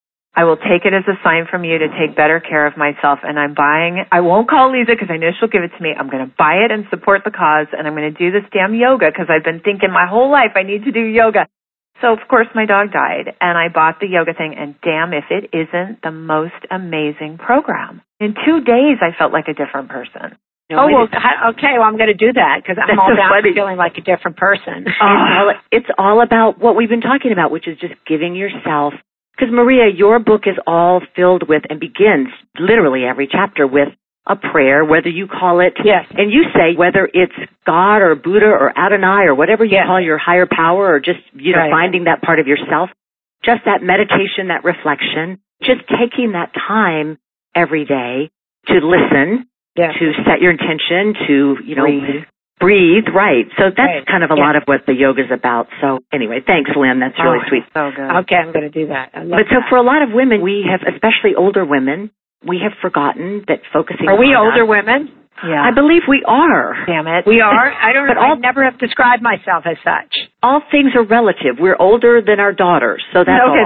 I will take it as a sign from you to take better care of myself. And I'm buying, I won't call Lisa because I know she'll give it to me. I'm going to buy it and support the cause. And I'm going to do this damn yoga because I've been thinking my whole life I need to do yoga. So, of course, my dog died. And I bought the yoga thing. And damn if it isn't the most amazing program. In two days, I felt like a different person. No, oh, well, okay, well, I'm going to do that because I'm all so about funny. feeling like a different person. Uh, it's, all, it's all about what we've been talking about, which is just giving yourself. Because, Maria, your book is all filled with and begins literally every chapter with a prayer, whether you call it, yes. and you say whether it's God or Buddha or Adonai or whatever you yes. call your higher power or just, you know, right. finding that part of yourself, just that meditation, that reflection, just taking that time every day to listen, yes. to set your intention, to, you know, breathe, breathe right. So that's right. kind of a yeah. lot of what the yoga's about. So anyway, thanks, Lynn. That's really oh, sweet. So good. Okay, I'm going to do that. I love but so that. for a lot of women, we have, especially older women, we have forgotten that focusing Are we on older us, women? Yeah. I believe we are. Damn it. We are? I don't But know. all- I never have described myself as such. All things are relative. We're older than our daughters, so that's okay, all.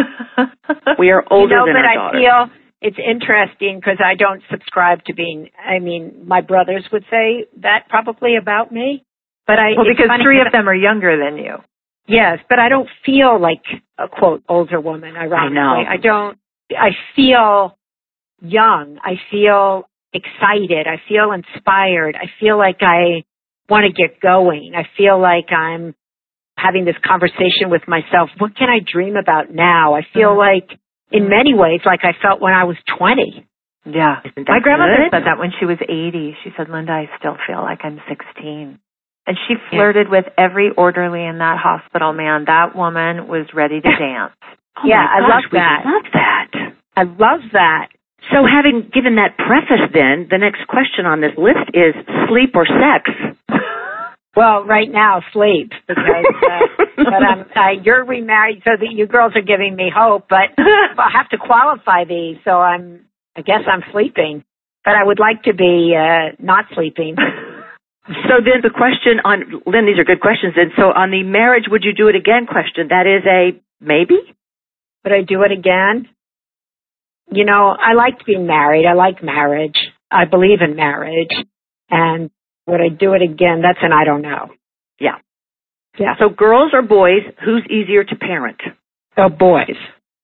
there. We are older you know, than but our I daughters. feel it's interesting because I don't subscribe to being, I mean, my brothers would say that probably about me. But I, well, it's because funny three 'cause of them are younger than you. Yes, but I don't feel like a, quote, older woman, ironically. I know. I don't, I feel young. I feel excited. I feel inspired. I feel like I want to get going. I feel like I'm having this conversation with myself. What can I dream about now? I feel mm-hmm. like, in many ways, like I felt when I was twenty. Yeah. Isn't that My grandmother good? said that when she was eighty. She said, Linda, I still feel like I'm sixteen. And she flirted yeah. with every orderly in that hospital, man. That woman was ready to dance. Oh yeah, my I gosh, love we that. love that. I love that. So having given that preface then, the next question on this list is sleep or sex? Well, right now, sleep, because, uh, but I'm, uh, you're remarried, so that you girls are giving me hope, but I'll have to qualify these, so I'm, I guess I'm sleeping, but I would like to be, uh, not sleeping. So then the question on, Lynn, these are good questions, and so on the marriage, would you do it again question, that is a maybe? Would I do it again? You know, I liked being married. I like marriage. I believe in marriage. And would I do it again? That's an I don't know. Yeah. Yeah. So girls or boys, who's easier to parent? Oh, boys.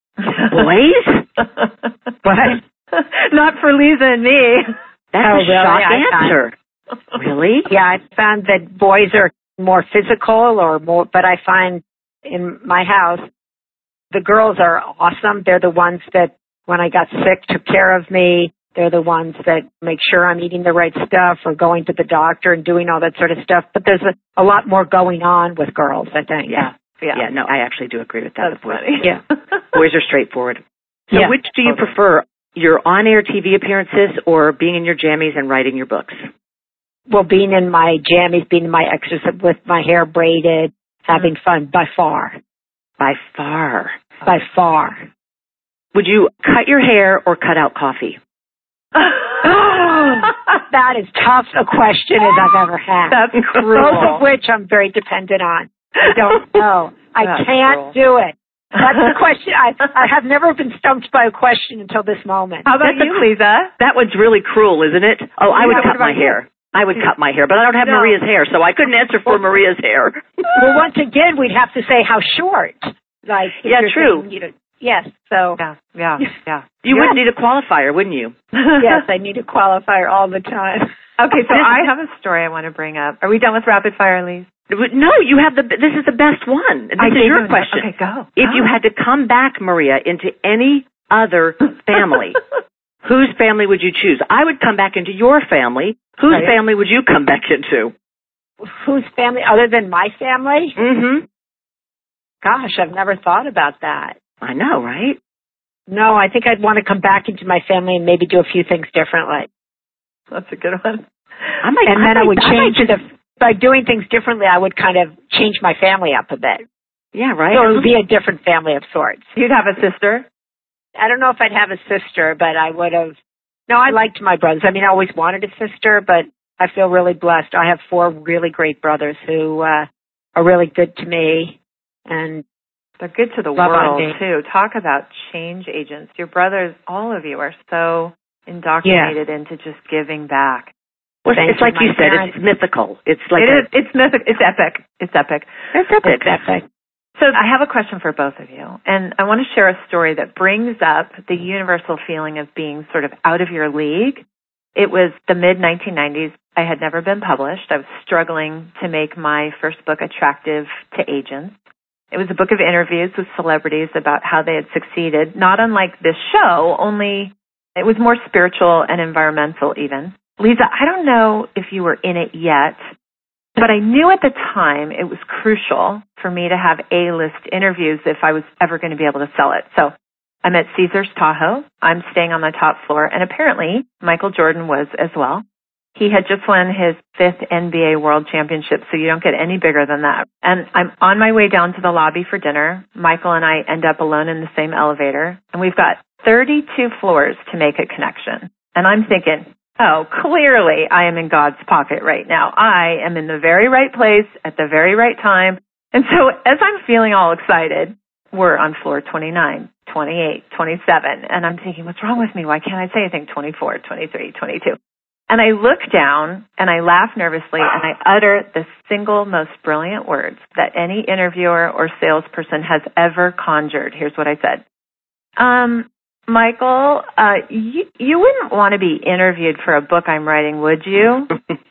Boys? What? Not for Lisa and me. That's oh, a really? shock I answer. Really? Yeah, I found that boys are more physical or more, but I find in my house, the girls are awesome. They're the ones that, when I got sick, took care of me. They're the ones that make sure I'm eating the right stuff or going to the doctor and doing all that sort of stuff. But there's a, a lot more going on with girls, I think. Yeah. Yeah. Yeah, no, I actually do agree with that. That's funny. Yeah. Boys are straightforward. So Yeah. which do you Totally. prefer, your on-air T V appearances or being in your jammies and writing your books? Well, being in my jammies, being in my exercise with my hair braided, having fun, by far. By far. By far. Would you cut your hair or cut out coffee? That is tough a question as I've ever had. That's Both cruel. of which I'm very dependent on. I don't know. I That's can't cruel. do it. That's the question. I, I have never been stumped by a question until this moment. How about That's you, a- Lisa? That one's really cruel, isn't it? Oh, I would Yeah, cut what my about you? hair. I would cut my hair, but I don't have No. Maria's hair, so I couldn't answer for Maria's hair. Well, once again, we'd have to say how short. Like, if Yeah, you're true. saying, you know, yes, so, Yeah, yeah, yeah. You Yeah. wouldn't need a qualifier, wouldn't you? yes, I need a qualifier all the time. Okay, so I have a story I want to bring up. Are we done with rapid fire, Lise? No, you have the. This is the best one. This I is gave your you a- question. Okay, go. If go. you had to come back, Maria, into any other family, whose family would you choose? I would come back into your family. Whose Right. family would you come back into? Whose family, other than my family? Mm-hmm. Gosh, I've never thought about that. I know, right? No, I think I'd want to come back into my family and maybe do a few things differently. That's a good one. I might, And then I might- would change might the, by doing things differently, I would kind of change my family up a bit. Yeah, right. So it would be a different family of sorts. You'd have a sister? I don't know if I'd have a sister, but I would have, no, I liked my brothers. I mean, I always wanted a sister, but I feel really blessed. I have four really great brothers who uh, are really good to me. And They're good to the Love world, Undine. too. Talk about change agents. Your brothers, all of you, are so indoctrinated yeah. into just giving back. Well, it's like you said, parents. It's mythical. It's like it a, is. It's mythic. It's epic. It's epic. It's epic. It's epic. So I have a question for both of you, and I want to share a story that brings up the universal feeling of being sort of out of your league. It was the mid nineteen nineties. I had never been published. I was struggling to make my first book attractive to agents. It was a book of interviews with celebrities about how they had succeeded, not unlike this show, only it was more spiritual and environmental even. Lisa, I don't know if you were in it yet, but I knew at the time it was crucial for me to have A-list interviews if I was ever going to be able to sell it. So I'm at Caesars Tahoe. I'm staying on the top floor, and apparently Michael Jordan was as well. He had just won his fifth N B A World Championship, so you don't get any bigger than that. And I'm on my way down to the lobby for dinner. Michael and I end up alone in the same elevator, and we've got thirty-two floors to make a connection. And I'm thinking, oh, clearly I am in God's pocket right now. I am in the very right place at the very right time. And so as I'm feeling all excited, we're on floor twenty-nine, twenty-eight, twenty-seven. And I'm thinking, what's wrong with me? Why can't I say anything? twenty-four, twenty-three, twenty-two. And I look down and I laugh nervously and I utter the single most brilliant words that any interviewer or salesperson has ever conjured. Here's what I said. Um, Michael, uh, you, you wouldn't want to be interviewed for a book I'm writing, would you?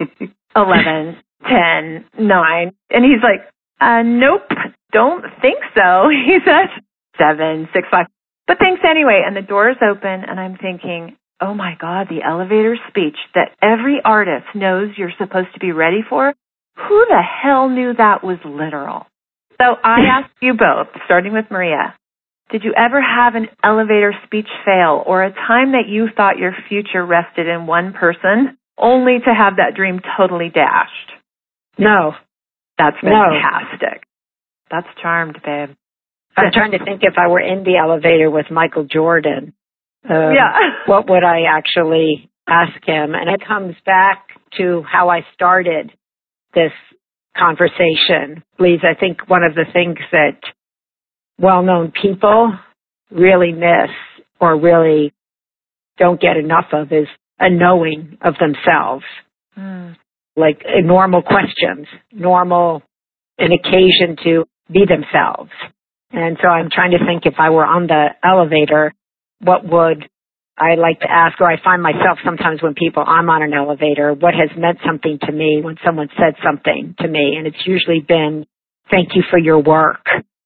eleven, ten, nine. And he's like, uh, nope, don't think so. He says, seven, six, five. But thanks anyway. And the door's open and I'm thinking, oh my God, the elevator speech that every artist knows you're supposed to be ready for? Who the hell knew that was literal? So I ask you both, starting with Maria, did you ever have an elevator speech fail or a time that you thought your future rested in one person only to have that dream totally dashed? No. That's fantastic. No. That's charmed, babe. I'm trying to think if I were in the elevator with Michael Jordan. Um, yeah. What would I actually ask him? And it comes back to how I started this conversation. Please, I think one of the things that well-known people really miss or really don't get enough of is a knowing of themselves. Mm. Like uh, normal questions, normal, an occasion to be themselves. And so I'm trying to think if I were on the elevator, what would I like to ask, or I find myself sometimes when people, I'm on an elevator, what has meant something to me when someone said something to me, and it's usually been, thank you for your work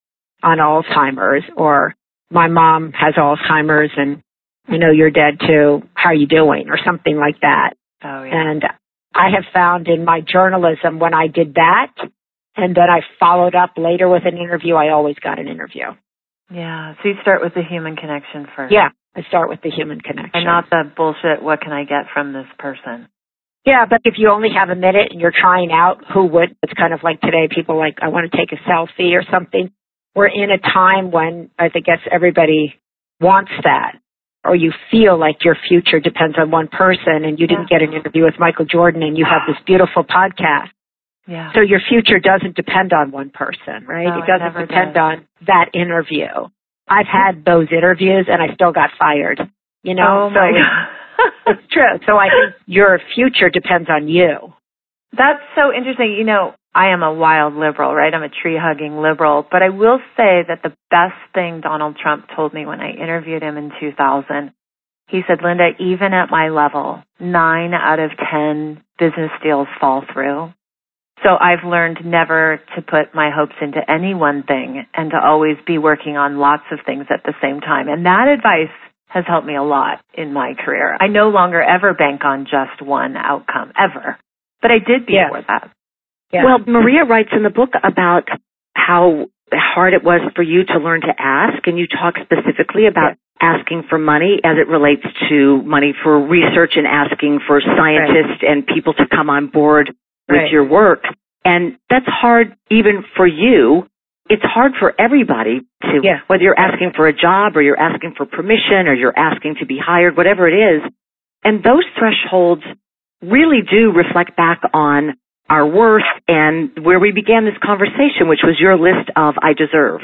on Alzheimer's, or my mom has Alzheimer's and I know you're dead too, how are you doing, or something like that. Oh, yeah. And I have found in my journalism when I did that, and then I followed up later with an interview, I always got an interview. Yeah, so you start with the human connection first. Yeah, I start with the human connection. And not the bullshit, what can I get from this person? Yeah, but if you only have a minute and you're trying out who would, it's kind of like today, people like, I want to take a selfie or something. We're in a time when I guess everybody wants that, or you feel like your future depends on one person and you didn't yeah. get an interview with Michael Jordan and you have this beautiful podcast. Yeah. So your future doesn't depend on one person, right? No, it doesn't it depend does. on that interview. I've had those interviews and I still got fired, you know? Oh my so God. It's true. So I think your future depends on you. That's so interesting. You know, I am a wild liberal, right? I'm a tree-hugging liberal. But I will say that the best thing Donald Trump told me when I interviewed him in two thousand, he said, Linda, even at my level, nine out of ten business deals fall through. So I've learned never to put my hopes into any one thing and to always be working on lots of things at the same time. And that advice has helped me a lot in my career. I no longer ever bank on just one outcome, ever. But I did before yes. that. Yeah. Well, Maria writes in the book about how hard it was for you to learn to ask, and you talk specifically about yeah. asking for money as it relates to money for research and asking for scientists right. and people to come on board with right. your work. And that's hard even for you. It's hard for everybody to, yeah. whether you're asking for a job or you're asking for permission or you're asking to be hired, whatever it is. And those thresholds really do reflect back on our worth and where we began this conversation, which was your list of I deserve.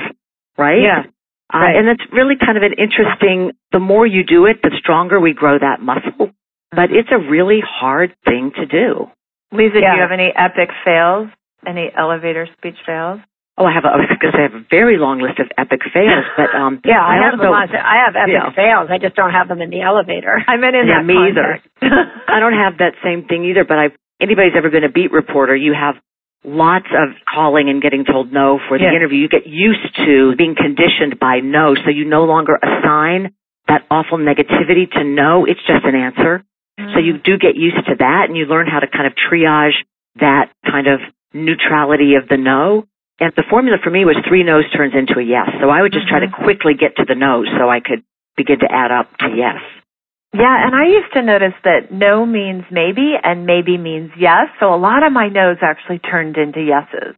right? Yeah. Uh, right. And it's really kind of an interesting, the more you do it, the stronger we grow that muscle. But it's a really hard thing to do. Lisa, yeah. do you have any epic fails? Any elevator speech fails? Oh, I have. A, I was going to say I have a very long list of epic fails, but um, yeah, I, I have also, a lot. I have epic yeah. fails. I just don't have them in the elevator. I meant in yeah, that me context. either. I don't have that same thing either. But I, anybody's ever been a beat reporter, you have lots of calling and getting told no for the yeah. interview. You get used to being conditioned by no, so you no longer assign that awful negativity to no. It's just an answer. Mm. So you do get used to that, and you learn how to kind of triage that kind of neutrality of the no. And the formula for me was three no's turns into a yes. So I would just mm-hmm. try to quickly get to the no's so I could begin to add up to yes. Yeah, and I used to notice that no means maybe and maybe means yes. So a lot of my no's actually turned into yeses.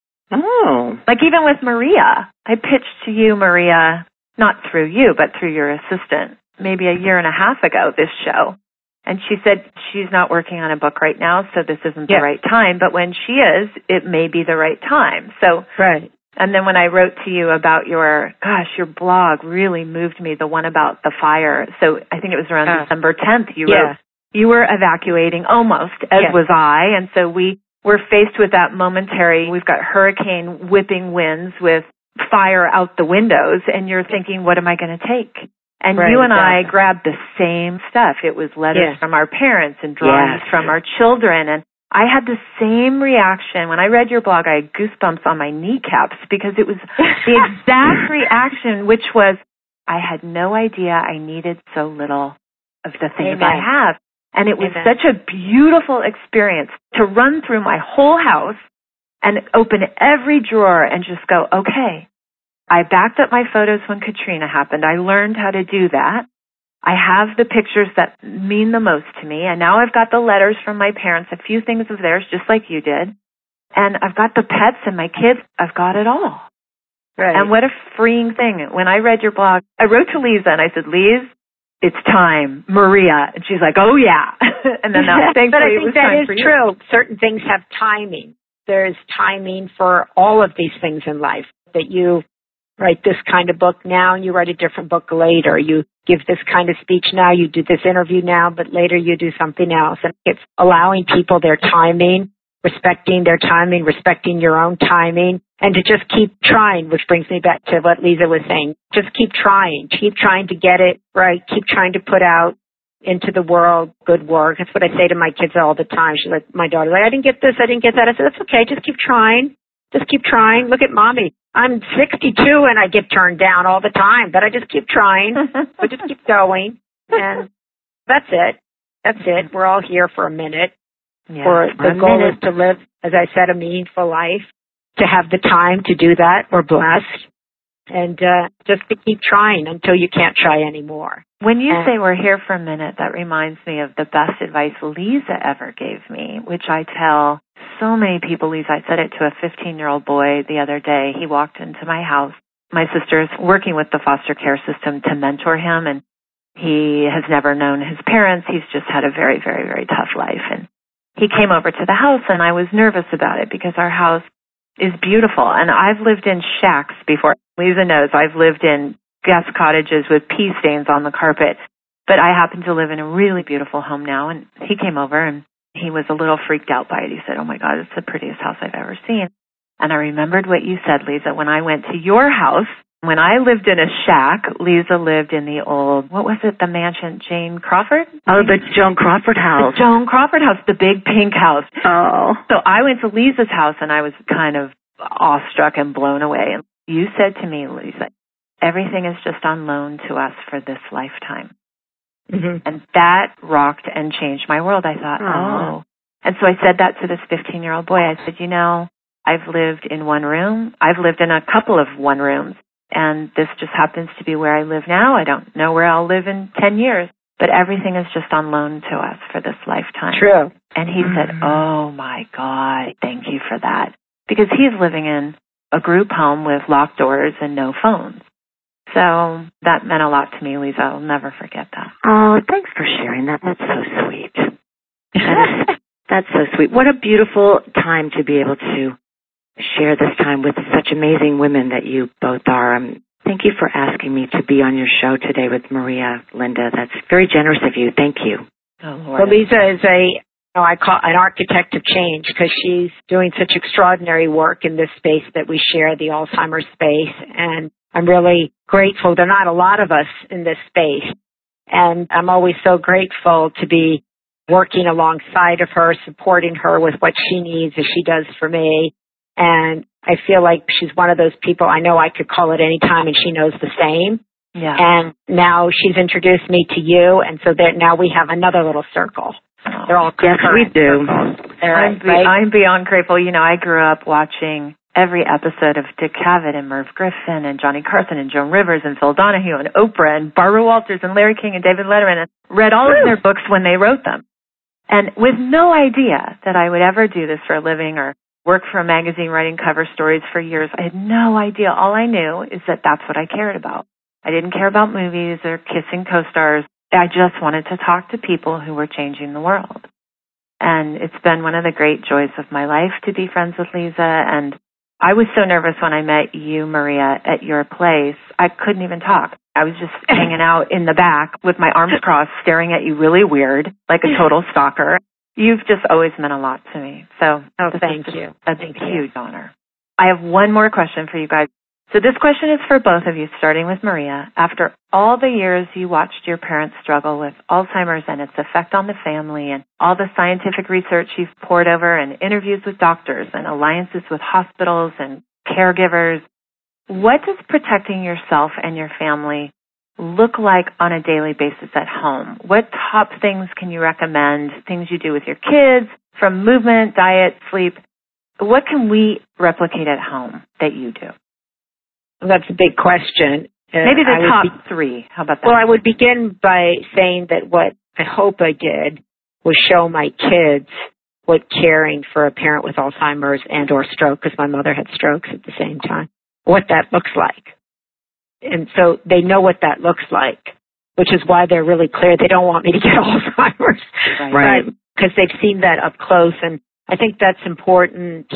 Oh. Like even with Maria. I pitched to you, Maria, not through you, but through your assistant, maybe a year and a half ago, this show. And she said she's not working on a book right now, so this isn't yeah. the right time. But when she is, it may be the right time. So, right. And then when I wrote to you about your, gosh, your blog really moved me, the one about the fire. So I think it was around uh, December tenth. You yeah. wrote, you were evacuating almost, as yeah. was I. And so we were faced with that momentary, we've got hurricane whipping winds with fire out the windows, and you're thinking, what am I going to take? And right, you and exactly. I grabbed the same stuff. It was letters yeah. from our parents and drawings yes. from our children. And I had the same reaction. When I read your blog, I had goosebumps on my kneecaps because it was the exact reaction, which was, I had no idea I needed so little of the things Amen. I have. And it was Amen. such a beautiful experience to run through my whole house and open every drawer and just go, okay. I backed up my photos when Katrina happened. I learned how to do that. I have the pictures that mean the most to me, and now I've got the letters from my parents, a few things of theirs, just like you did. And I've got the pets and my kids. I've got it all. Right. And what a freeing thing. When I read your blog, I wrote to Lisa and I said, Lise, it's time. Maria. And she's like, oh, yeah. And then that, thankfully but I it think was that time is for you. true. Certain things have timing. There's timing for all of these things in life that you write this kind of book now and you write a different book later. You give this kind of speech now, you do this interview now, but later you do something else. And it's allowing people their timing, respecting their timing, respecting your own timing, and to just keep trying, which brings me back to what Lisa was saying. Just keep trying. Keep trying to get it right. Keep trying to put out into the world good work. That's what I say to my kids all the time. She's like, my daughter's like, I didn't get this, I didn't get that. I said, that's okay, just keep trying. Just keep trying. Look at mommy. I'm sixty-two and I get turned down all the time, but I just keep trying. But just keep going. And that's it. That's it. We're all here for a minute. Yeah, for the a goal minute. is to live, as I said, a meaningful life. To have the time to do that, we're blessed. And uh, just to keep trying until you can't try anymore. When you and, say we're here for a minute, that reminds me of the best advice Lisa ever gave me, which I tell so many people. Lisa, I said it to a fifteen-year-old boy the other day. He walked into my house. My sister is working with the foster care system to mentor him, and he has never known his parents. He's just had a very, very, very tough life. And he came over to the house, and I was nervous about it because our house is beautiful. And I've lived in shacks before. Lisa knows I've lived in guest cottages with pea stains on the carpet. But I happen to live in a really beautiful home now. And he came over and he was a little freaked out by it. He said, oh my God, it's the prettiest house I've ever seen. And I remembered what you said, Lisa, when I went to your house. When I lived in a shack, Lisa lived in the old, what was it, the mansion, Jane Crawford? Oh, the Joan Crawford house. The Joan Crawford house, the big pink house. Oh. So I went to Lisa's house and I was kind of awestruck and blown away. And you said to me, Lisa, everything is just on loan to us for this lifetime. Mm-hmm. And that rocked and changed my world. I thought, oh. And so I said that to this fifteen-year-old boy. I said, you know, I've lived in one room. I've lived in a couple of one rooms. And this just happens to be where I live now. I don't know where I'll live in ten years. But everything is just on loan to us for this lifetime. True. And he mm-hmm. said, oh, my God, thank you for that. Because he's living in a group home with locked doors and no phones. So that meant a lot to me, Lisa. I'll never forget that. Oh, thanks for sharing that. That's so sweet. That is, that's so sweet. What a beautiful time to be able to share this time with such amazing women that you both are. Um, thank you for asking me to be on your show today with Maria, Linda. That's very generous of you. Thank you. Oh, Lord. Well, Lisa is a, you know, I call an architect of change because she's doing such extraordinary work in this space that we share, the Alzheimer's space. And I'm really grateful. There are not a lot of us in this space. And I'm always so grateful to be working alongside of her, supporting her with what she needs as she does for me. And I feel like she's one of those people I know I could call at any time and she knows the same. Yeah. And now she's introduced me to you, and so that now we have another little circle. Oh, They're all yes, we do. I'm, be, right? I'm beyond grateful. You know, I grew up watching every episode of Dick Cavett and Merv Griffin and Johnny Carson and Joan Rivers and Phil Donahue and Oprah and Barbara Walters and Larry King and David Letterman, and read all of their books when they wrote them. And with no idea that I would ever do this for a living or work for a magazine writing cover stories for years, I had no idea. All I knew is that that's what I cared about. I didn't care about movies or kissing co-stars. I just wanted to talk to people who were changing the world. And it's been one of the great joys of my life to be friends with Lisa. And I was so nervous when I met you, Maria, at your place. I couldn't even talk. I was just hanging out in the back with my arms crossed, staring at you really weird, like a total stalker. You've just always meant a lot to me. So oh, thank you. A thank huge you. honor. I have one more question for you guys. So this question is for both of you, starting with Maria. After all the years you watched your parents struggle with Alzheimer's and its effect on the family, and all the scientific research you've poured over, and interviews with doctors and alliances with hospitals and caregivers, what does protecting yourself and your family look like on a daily basis at home? What top things can you recommend, things you do with your kids, from movement, diet, sleep? What can we replicate at home that you do? Well, that's a big question. Uh, Maybe the top be- three. How about that? Well, I would begin by saying that what I hope I did was show my kids what caring for a parent with Alzheimer's and or stroke, because my mother had strokes at the same time, what that looks like. And so they know what that looks like, which is why they're really clear they don't want me to get Alzheimer's. Right. Because they've seen that up close. And I think that's important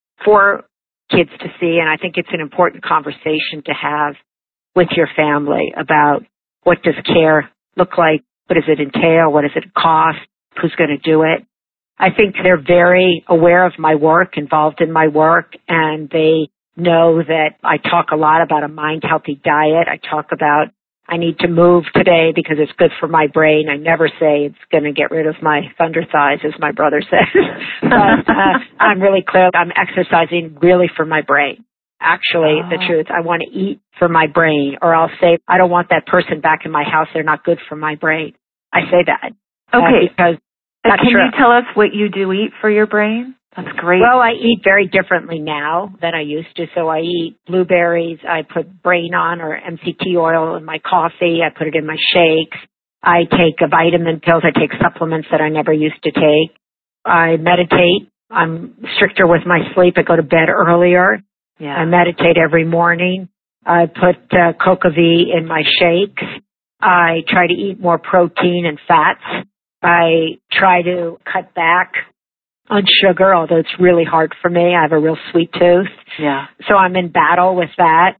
for kids to see, and I think it's an important conversation to have with your family about what does care look like, what does it entail, what does it cost, who's going to do it. I think they're very aware of my work, involved in my work, and they know that I talk a lot about a mind-healthy diet. I talk about I need to move today because it's good for my brain. I never say it's going to get rid of my thunder thighs, as my brother says. But uh, I'm really clear. I'm exercising really for my brain. Actually, oh. the truth, I want to eat for my brain. Or I'll say, I don't want that person back in my house. They're not good for my brain. I say that. Okay. Uh, because that's Can true. you tell us what you do eat for your brain? That's great. Well, I eat very differently now than I used to. So I eat blueberries. I put Brain On or M C T oil in my coffee. I put it in my shakes. I take a vitamin pills. I take supplements that I never used to take. I meditate. I'm stricter with my sleep. I go to bed earlier. Yeah. I meditate every morning. I put uh, Coca-V in my shakes. I try to eat more protein and fats. I try to cut back on sugar, although it's really hard for me. I have a real sweet tooth. Yeah. So I'm in battle with that.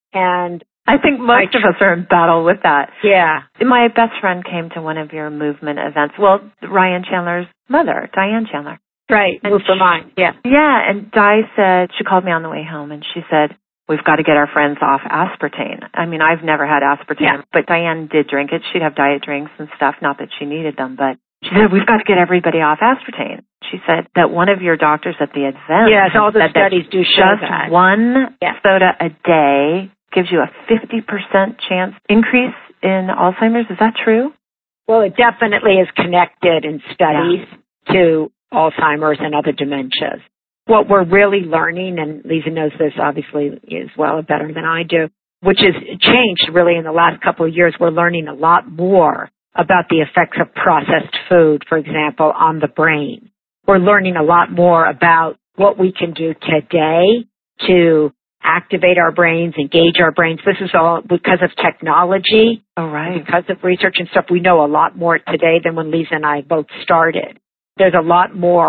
And I think most I, of us are in battle with that. Yeah. My best friend came to one of your movement events. Well, Ryan Chandler's mother, Diane Chandler. Right. Move for Mine. Yeah. Yeah. And Di said, she called me on the way home and she said, we've got to get our friends off aspartame. I mean, I've never had aspartame, yeah. but Diane did drink it. She'd have diet drinks and stuff. Not that she needed them, but she said, we've got to get everybody off aspartame. She said that one of your doctors at the event yes, all the said studies that do show just that. one yeah. soda a day gives you a fifty percent chance increase in Alzheimer's. Is that true? Well, it definitely is connected in studies yeah. to Alzheimer's and other dementias. What we're really learning, and Lisa knows this obviously as well better than I do, which has changed really in the last couple of years, we're learning a lot more about the effects of processed food, for example, on the brain. We're learning a lot more about what we can do today to activate our brains, engage our brains. This is all because of technology. Oh, right. Because of research and stuff. We know a lot more today than when Lisa and I both started. There's a lot more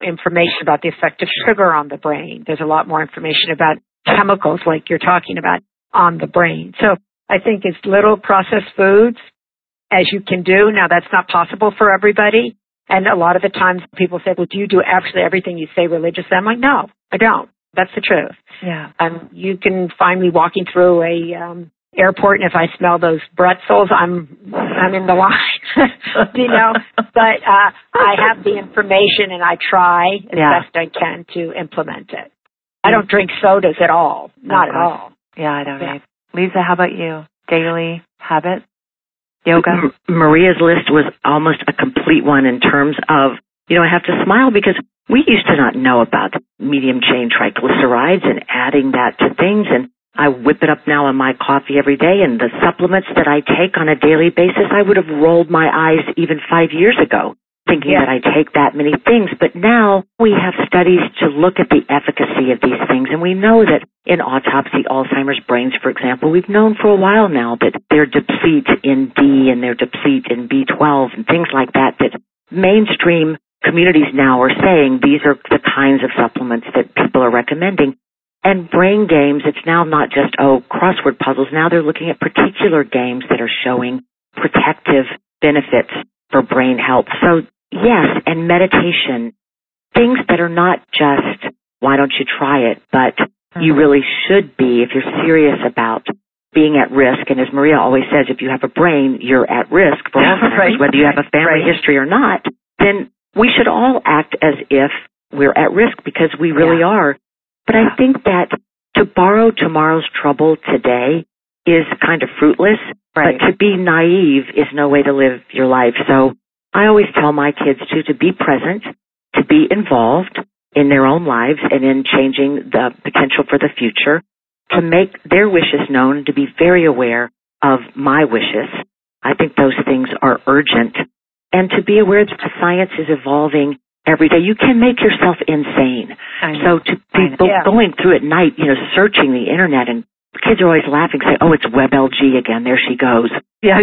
information about the effect of sugar on the brain. There's a lot more information about chemicals like you're talking about on the brain. So I think as little processed foods as you can do. Now, that's not possible for everybody. And a lot of the times people say, well, do you do actually everything you say religiously? I'm like, no, I don't. That's the truth. Yeah. Um, you can find me walking through a um, airport, and if I smell those pretzels, I'm I'm in the line, you know. But uh, I have the information, and I try as yeah. best I can to implement it. I don't drink sodas at all, not oh, at all. Yeah, I don't yeah. either. Lisa, how about you? Daily habit? Yoga? M- Maria's list was almost a complete one in terms of, you know, I have to smile because we used to not know about medium chain triglycerides and adding that to things, and I whip it up now in my coffee every day, and the supplements that I take on a daily basis, I would have rolled my eyes even five years ago thinking yeah. that I take that many things. But now we have studies to look at the efficacy of these things, and we know that in autopsy Alzheimer's brains, for example, we've known for a while now that they're deplete in D and they're deplete in B twelve and things like that, that mainstream communities now are saying these are the kinds of supplements that people are recommending. And brain games, it's now not just, oh, crossword puzzles. Now they're looking at particular games that are showing protective benefits for brain health. So, yes, and meditation, things that are not just, why don't you try it, but mm-hmm. you really should be if you're serious about being at risk. And as Maria always says, if you have a brain, you're at risk for Alzheimer's, right. whether you have a family right. history or not, then we should all act as if we're at risk because we really yeah. are. But I think that to borrow tomorrow's trouble today is kind of fruitless, right. but to be naive is no way to live your life. So I always tell my kids, too, to be present, to be involved in their own lives and in changing the potential for the future, to make their wishes known, to be very aware of my wishes. I think those things are urgent. And to be aware that the science is evolving every day. You can make yourself insane. So to be yeah. going through at night, you know, searching the internet, and kids are always laughing, say, oh, it's WebLG again. There she goes. Yeah.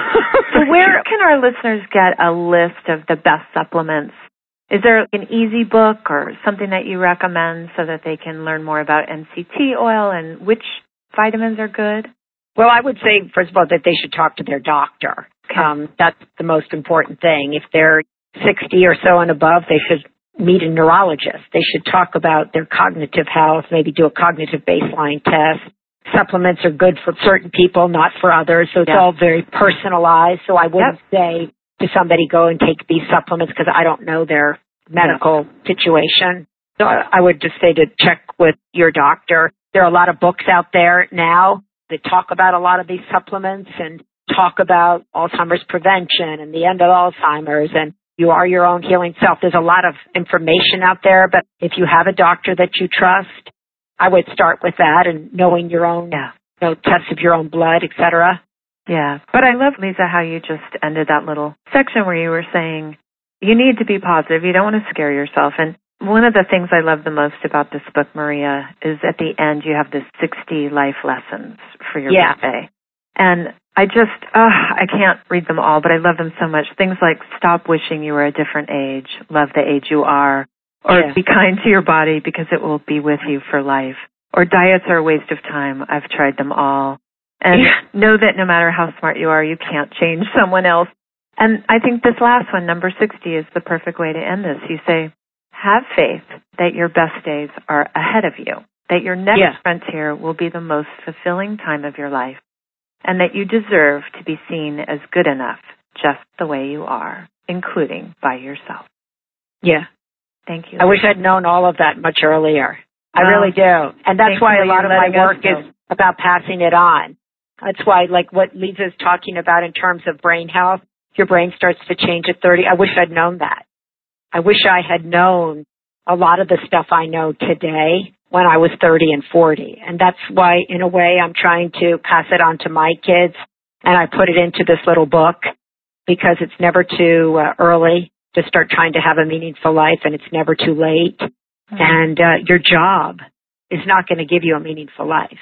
So where can our listeners get a list of the best supplements? Is there an easy book or something that you recommend so that they can learn more about M C T oil and which vitamins are good? Well, I would say, first of all, that they should talk to their doctor. Okay. Um, that's the most important thing. If they're sixty or so and above, they should meet a neurologist. They should talk about their cognitive health, maybe do a cognitive baseline test. Supplements are good for certain people, not for others, so it's yeah. all very personalized. So I wouldn't yep. say to somebody, go and take these supplements because I don't know their medical yeah. situation. So I would just say to check with your doctor. There are a lot of books out there now that talk about a lot of these supplements and talk about Alzheimer's prevention and the end of Alzheimer's, and you are your own healing self. There's a lot of information out there, but if you have a doctor that you trust, I would start with that and knowing your own, yeah. you know, tests of your own blood, et cetera. Yeah. But I love, Lisa, how you just ended that little section where you were saying you need to be positive. You don't want to scare yourself. And one of the things I love the most about this book, Maria, is at the end you have this sixty life lessons for your yeah. birthday. And I just, uh, I can't read them all, but I love them so much. Things like stop wishing you were a different age, love the age you are, or yeah. be kind to your body because it will be with you for life, or diets are a waste of time. I've tried them all. And yeah. know that no matter how smart you are, you can't change someone else. And I think this last one, number sixty, is the perfect way to end this. You say, have faith that your best days are ahead of you, that your next yeah. frontier will be the most fulfilling time of your life, and that you deserve to be seen as good enough just the way you are, including by yourself. Yeah. Thank you. I wish I'd known all of that much earlier. I well, really do. And that's why a lot of my work is about passing it on. That's why, like what Lisa's talking about in terms of brain health, your brain starts to change at thirty. I wish I'd known that. I wish I had known a lot of the stuff I know today when I was thirty and forty. And that's why, in a way, I'm trying to pass it on to my kids. And I put it into this little book because it's never too uh, early to start trying to have a meaningful life, and it's never too late. Mm-hmm. And uh, your job is not going to give you a meaningful life.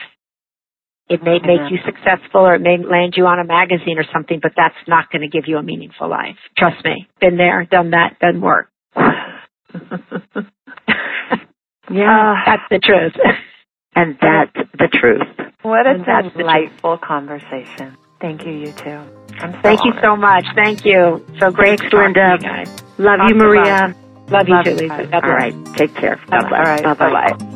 It may make mm-hmm. you successful, or it may land you on a magazine or something, but that's not going to give you a meaningful life. Trust me. Been there, done that, doesn't work. Yeah. Uh, that's the truth. And that's the truth. What a And that's the delightful conversation. Thank you, you two. I'm so Thank you honored. so much. Thank you. So great Thanks, to talk to Linda. you guys. Love Talk you, to Maria. Love you Love too, you Lisa. guys. God All bless. right. Take care. All Bye-bye. right. Bye-bye. Bye-bye.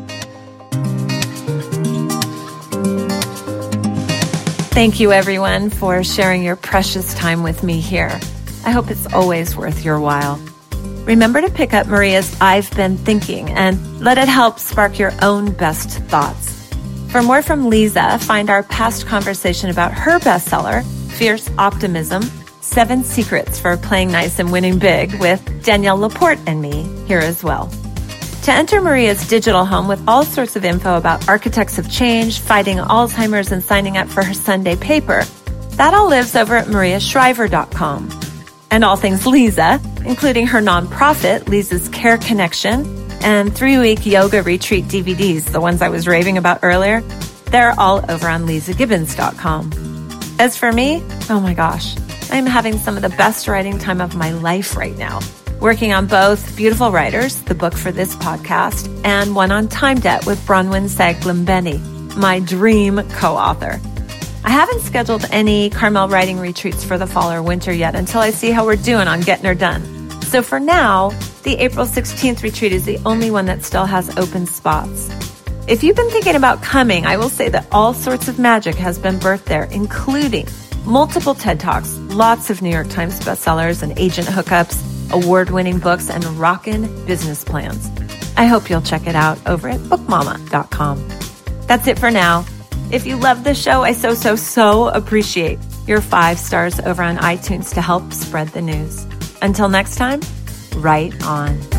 Thank you, everyone, for sharing your precious time with me here. I hope it's always worth your while. Remember to pick up Maria's I've Been Thinking and let it help spark your own best thoughts. For more from Lisa, find our past conversation about her bestseller, Fierce Optimism, Seven Secrets for Playing Nice and Winning Big with Danielle Laporte and me here as well. To enter Maria's digital home with all sorts of info about architects of change, fighting Alzheimer's, and signing up for her Sunday paper, that all lives over at maria shriver dot com. And all things Lisa, including her nonprofit, Lisa's Care Connection, and three-week yoga retreat D V Ds, the ones I was raving about earlier, they're all over on lisa gibbons dot com. As for me, oh my gosh, I'm having some of the best writing time of my life right now, working on both Beautiful Writers, the book for this podcast, and one on time debt with Bronwyn Saglimbeni, my dream co-author. I haven't scheduled any Carmel writing retreats for the fall or winter yet until I see how we're doing on getting her done. So for now, the April sixteenth retreat is the only one that still has open spots. If you've been thinking about coming, I will say that all sorts of magic has been birthed there, including multiple TED Talks, lots of New York Times bestsellers and agent hookups, award-winning books, and rockin' business plans. I hope you'll check it out over at book mama dot com. That's it for now. If you love the show, I so, so, so appreciate your five stars over on iTunes to help spread the news. Until next time, write on.